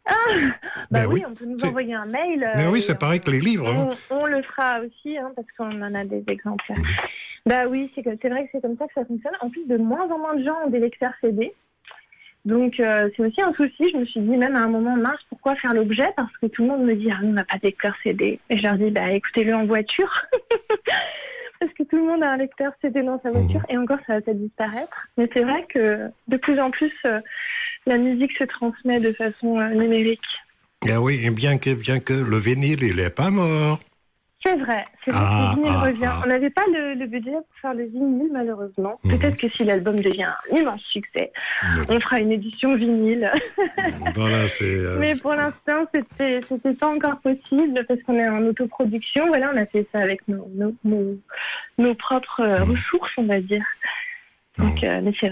Oui, on peut nous envoyer un mail. Mais oui, c'est pareil que les livres. On le fera aussi, parce qu'on en a des exemplaires. Oui, c'est vrai que c'est comme ça que ça fonctionne. En plus, de moins en moins de gens ont des lecteurs CD. Donc, c'est aussi un souci. Je me suis dit, même à un moment, mince, pourquoi faire l'objet? Parce que tout le monde me dit, on n'a pas de lecteur CD. Et je leur dis, écoutez-le en voiture. Parce que tout le monde a un lecteur CD dans sa voiture. Et encore, ça va peut-être disparaître. Mais c'est vrai que de plus en plus, la musique se transmet de façon numérique. Ah oui, et bien que le vinyle, il n'est pas mort. C'est vrai, le vinyle revient. On n'avait pas le budget pour faire le vinyle, malheureusement. Peut-être que si l'album devient un immense succès, on fera une édition vinyle. Voilà, mais pour l'instant, c'était pas encore possible parce qu'on est en autoproduction. Voilà, on a fait ça avec nos propres ressources, on va dire. Donc, mais c'est vrai.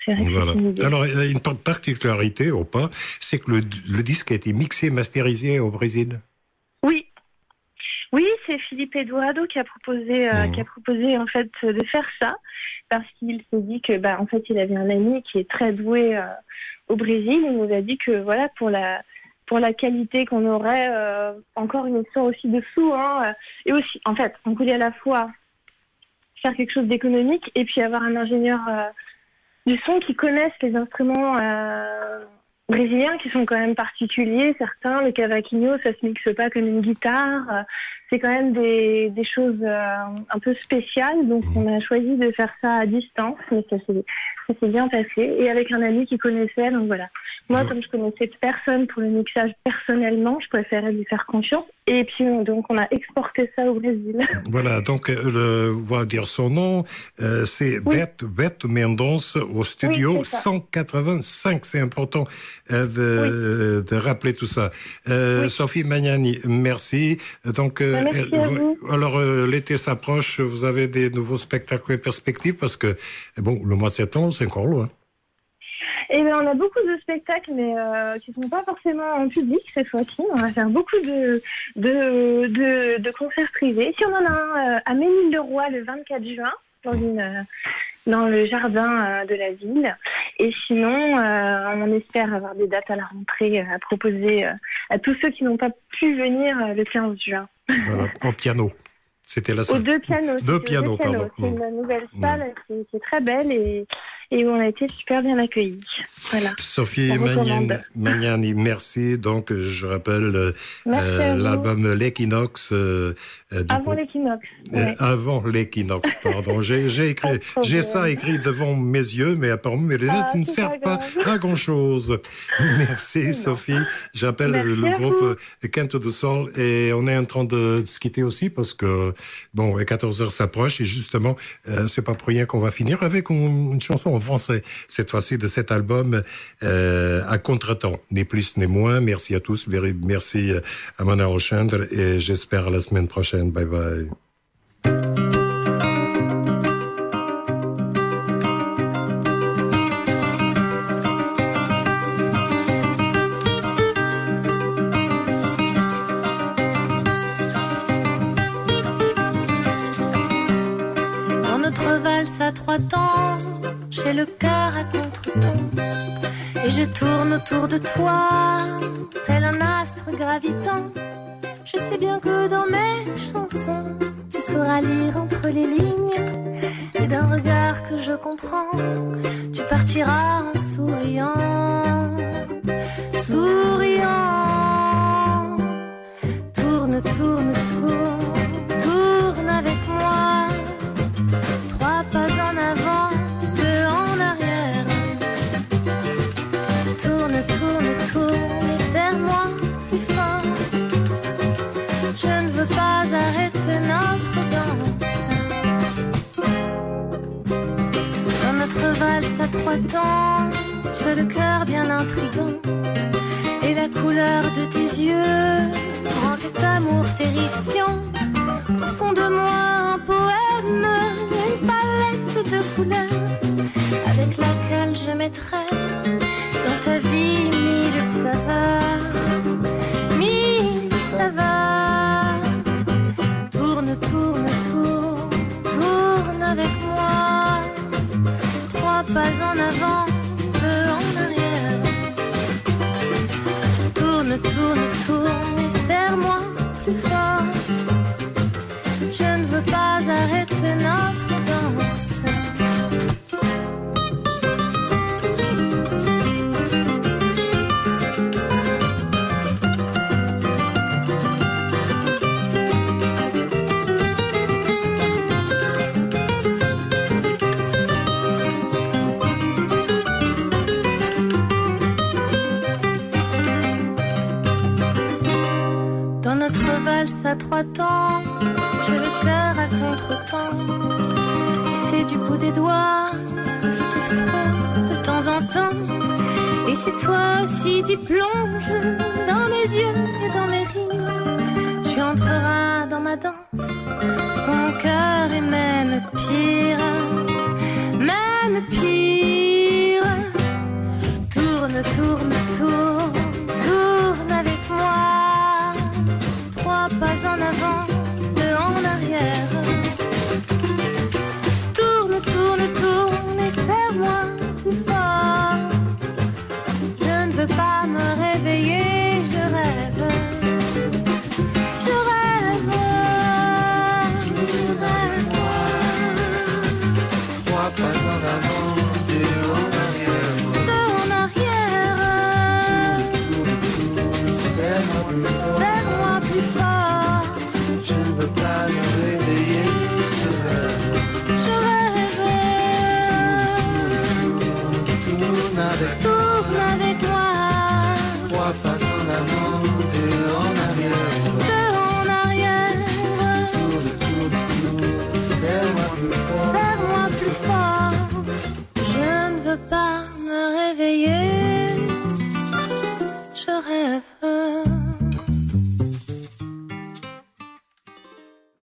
C'est vrai que Voilà. c'est une idée. Alors, il y a une particularité ou pas, c'est que le disque a été mixé, masterisé au Brésil. Oui. Oui, c'est Philippe Eduardo qui a proposé en fait de faire ça parce qu'il s'est dit que en fait il avait un ami qui est très doué au Brésil. Il nous a dit que voilà pour la qualité qu'on aurait encore une histoire aussi de sous et aussi en fait on voulait à la fois faire quelque chose d'économique et puis avoir un ingénieur du son qui connaisse les instruments brésiliens qui sont quand même particuliers. Certains, le cavaquinho, ça se mixe pas comme une guitare. C'est quand même des choses un peu spéciales. Donc on a choisi de faire ça à distance, mais ça s'est bien passé. Et avec un ami qui connaissait, donc voilà. Moi, comme je connaissais personne pour le mixage personnellement, je préférais lui faire confiance. Et puis donc on a exporté ça au Brésil. Voilà, donc on va dire son nom, c'est Beto Mendonça au studio 185. C'est important de rappeler tout ça. Sophie Magnani, merci. Donc, merci à vous. Alors l'été s'approche, vous avez des nouveaux spectacles et perspectives parce que le mois de septembre, c'est encore loin. Eh bien, on a beaucoup de spectacles, mais qui ne sont pas forcément en public cette fois-ci. On va faire beaucoup de concerts privés. Si on en a un à Ménil-le-Roi le 24 juin, dans le jardin de la ville. Et sinon, on espère avoir des dates à la rentrée à proposer à tous ceux qui n'ont pas pu venir le 15 juin. Voilà, au piano. C'était la salle. Aux deux pianos. Deux pianos, pardon. C'est une nouvelle salle qui est très belle et où on a été super bien accueillis. Voilà. Sophie Magnani, merci. Donc, je rappelle l'album L'Équinoxe. Avant l'équinoxe. Avant l'équinoxe, pardon. J'ai ça écrit devant mes yeux, mais apparemment mes lunettes ne servent pas à grand-chose. Merci Sophie. J'appelle le groupe Canto do Sol et on est en train de se quitter aussi parce que 14h s'approche et justement, c'est pas pour rien qu'on va finir avec une chanson en français cette fois-ci de cet album à contretemps, ni plus ni moins. Merci à tous, merci à Mona Rochendre et j'espère à la semaine prochaine. Bye bye. Dans notre valse à trois temps, j'ai le cœur à contre-temps et je tourne autour de toi tel un astre gravitant. Je sais bien que dans mes chansons, tu sauras lire entre les lignes et d'un regard que je comprends, tu partiras en souriant, souriant. Tourne, tourne, tourne, tourne avec moi. 3 pas en avant, 2 en arrière. Tourne, tourne, tourne et serre-moi plus fort. Je ne veux pas arrêter notre danse. Dans notre valse à 3 temps, tu as le cœur bien intrigant et la couleur de tes yeux rend cet amour terrifiant. Au fond de moi un poème, une palette de couleurs avec laquelle je mettrai dans ta vie 1000 saveurs, 1000 saveurs. Tourne, tourne, tourne, tourne avec moi. 3 pas en avant, 2 en arrière. Tourne, tourne, tourne et serre-moi plus fort. Je ne veux pas arrêter notre danse. Dans notre valse à 3 temps, j'ai le cœur à contre-temps. Et c'est du bout des doigts que je te frôle de temps en temps. Et si toi aussi tu plonges dans mes yeux et dans mes rimes, tu entreras dans ma danse, dans mon cœur et même pire, même pire. verdade.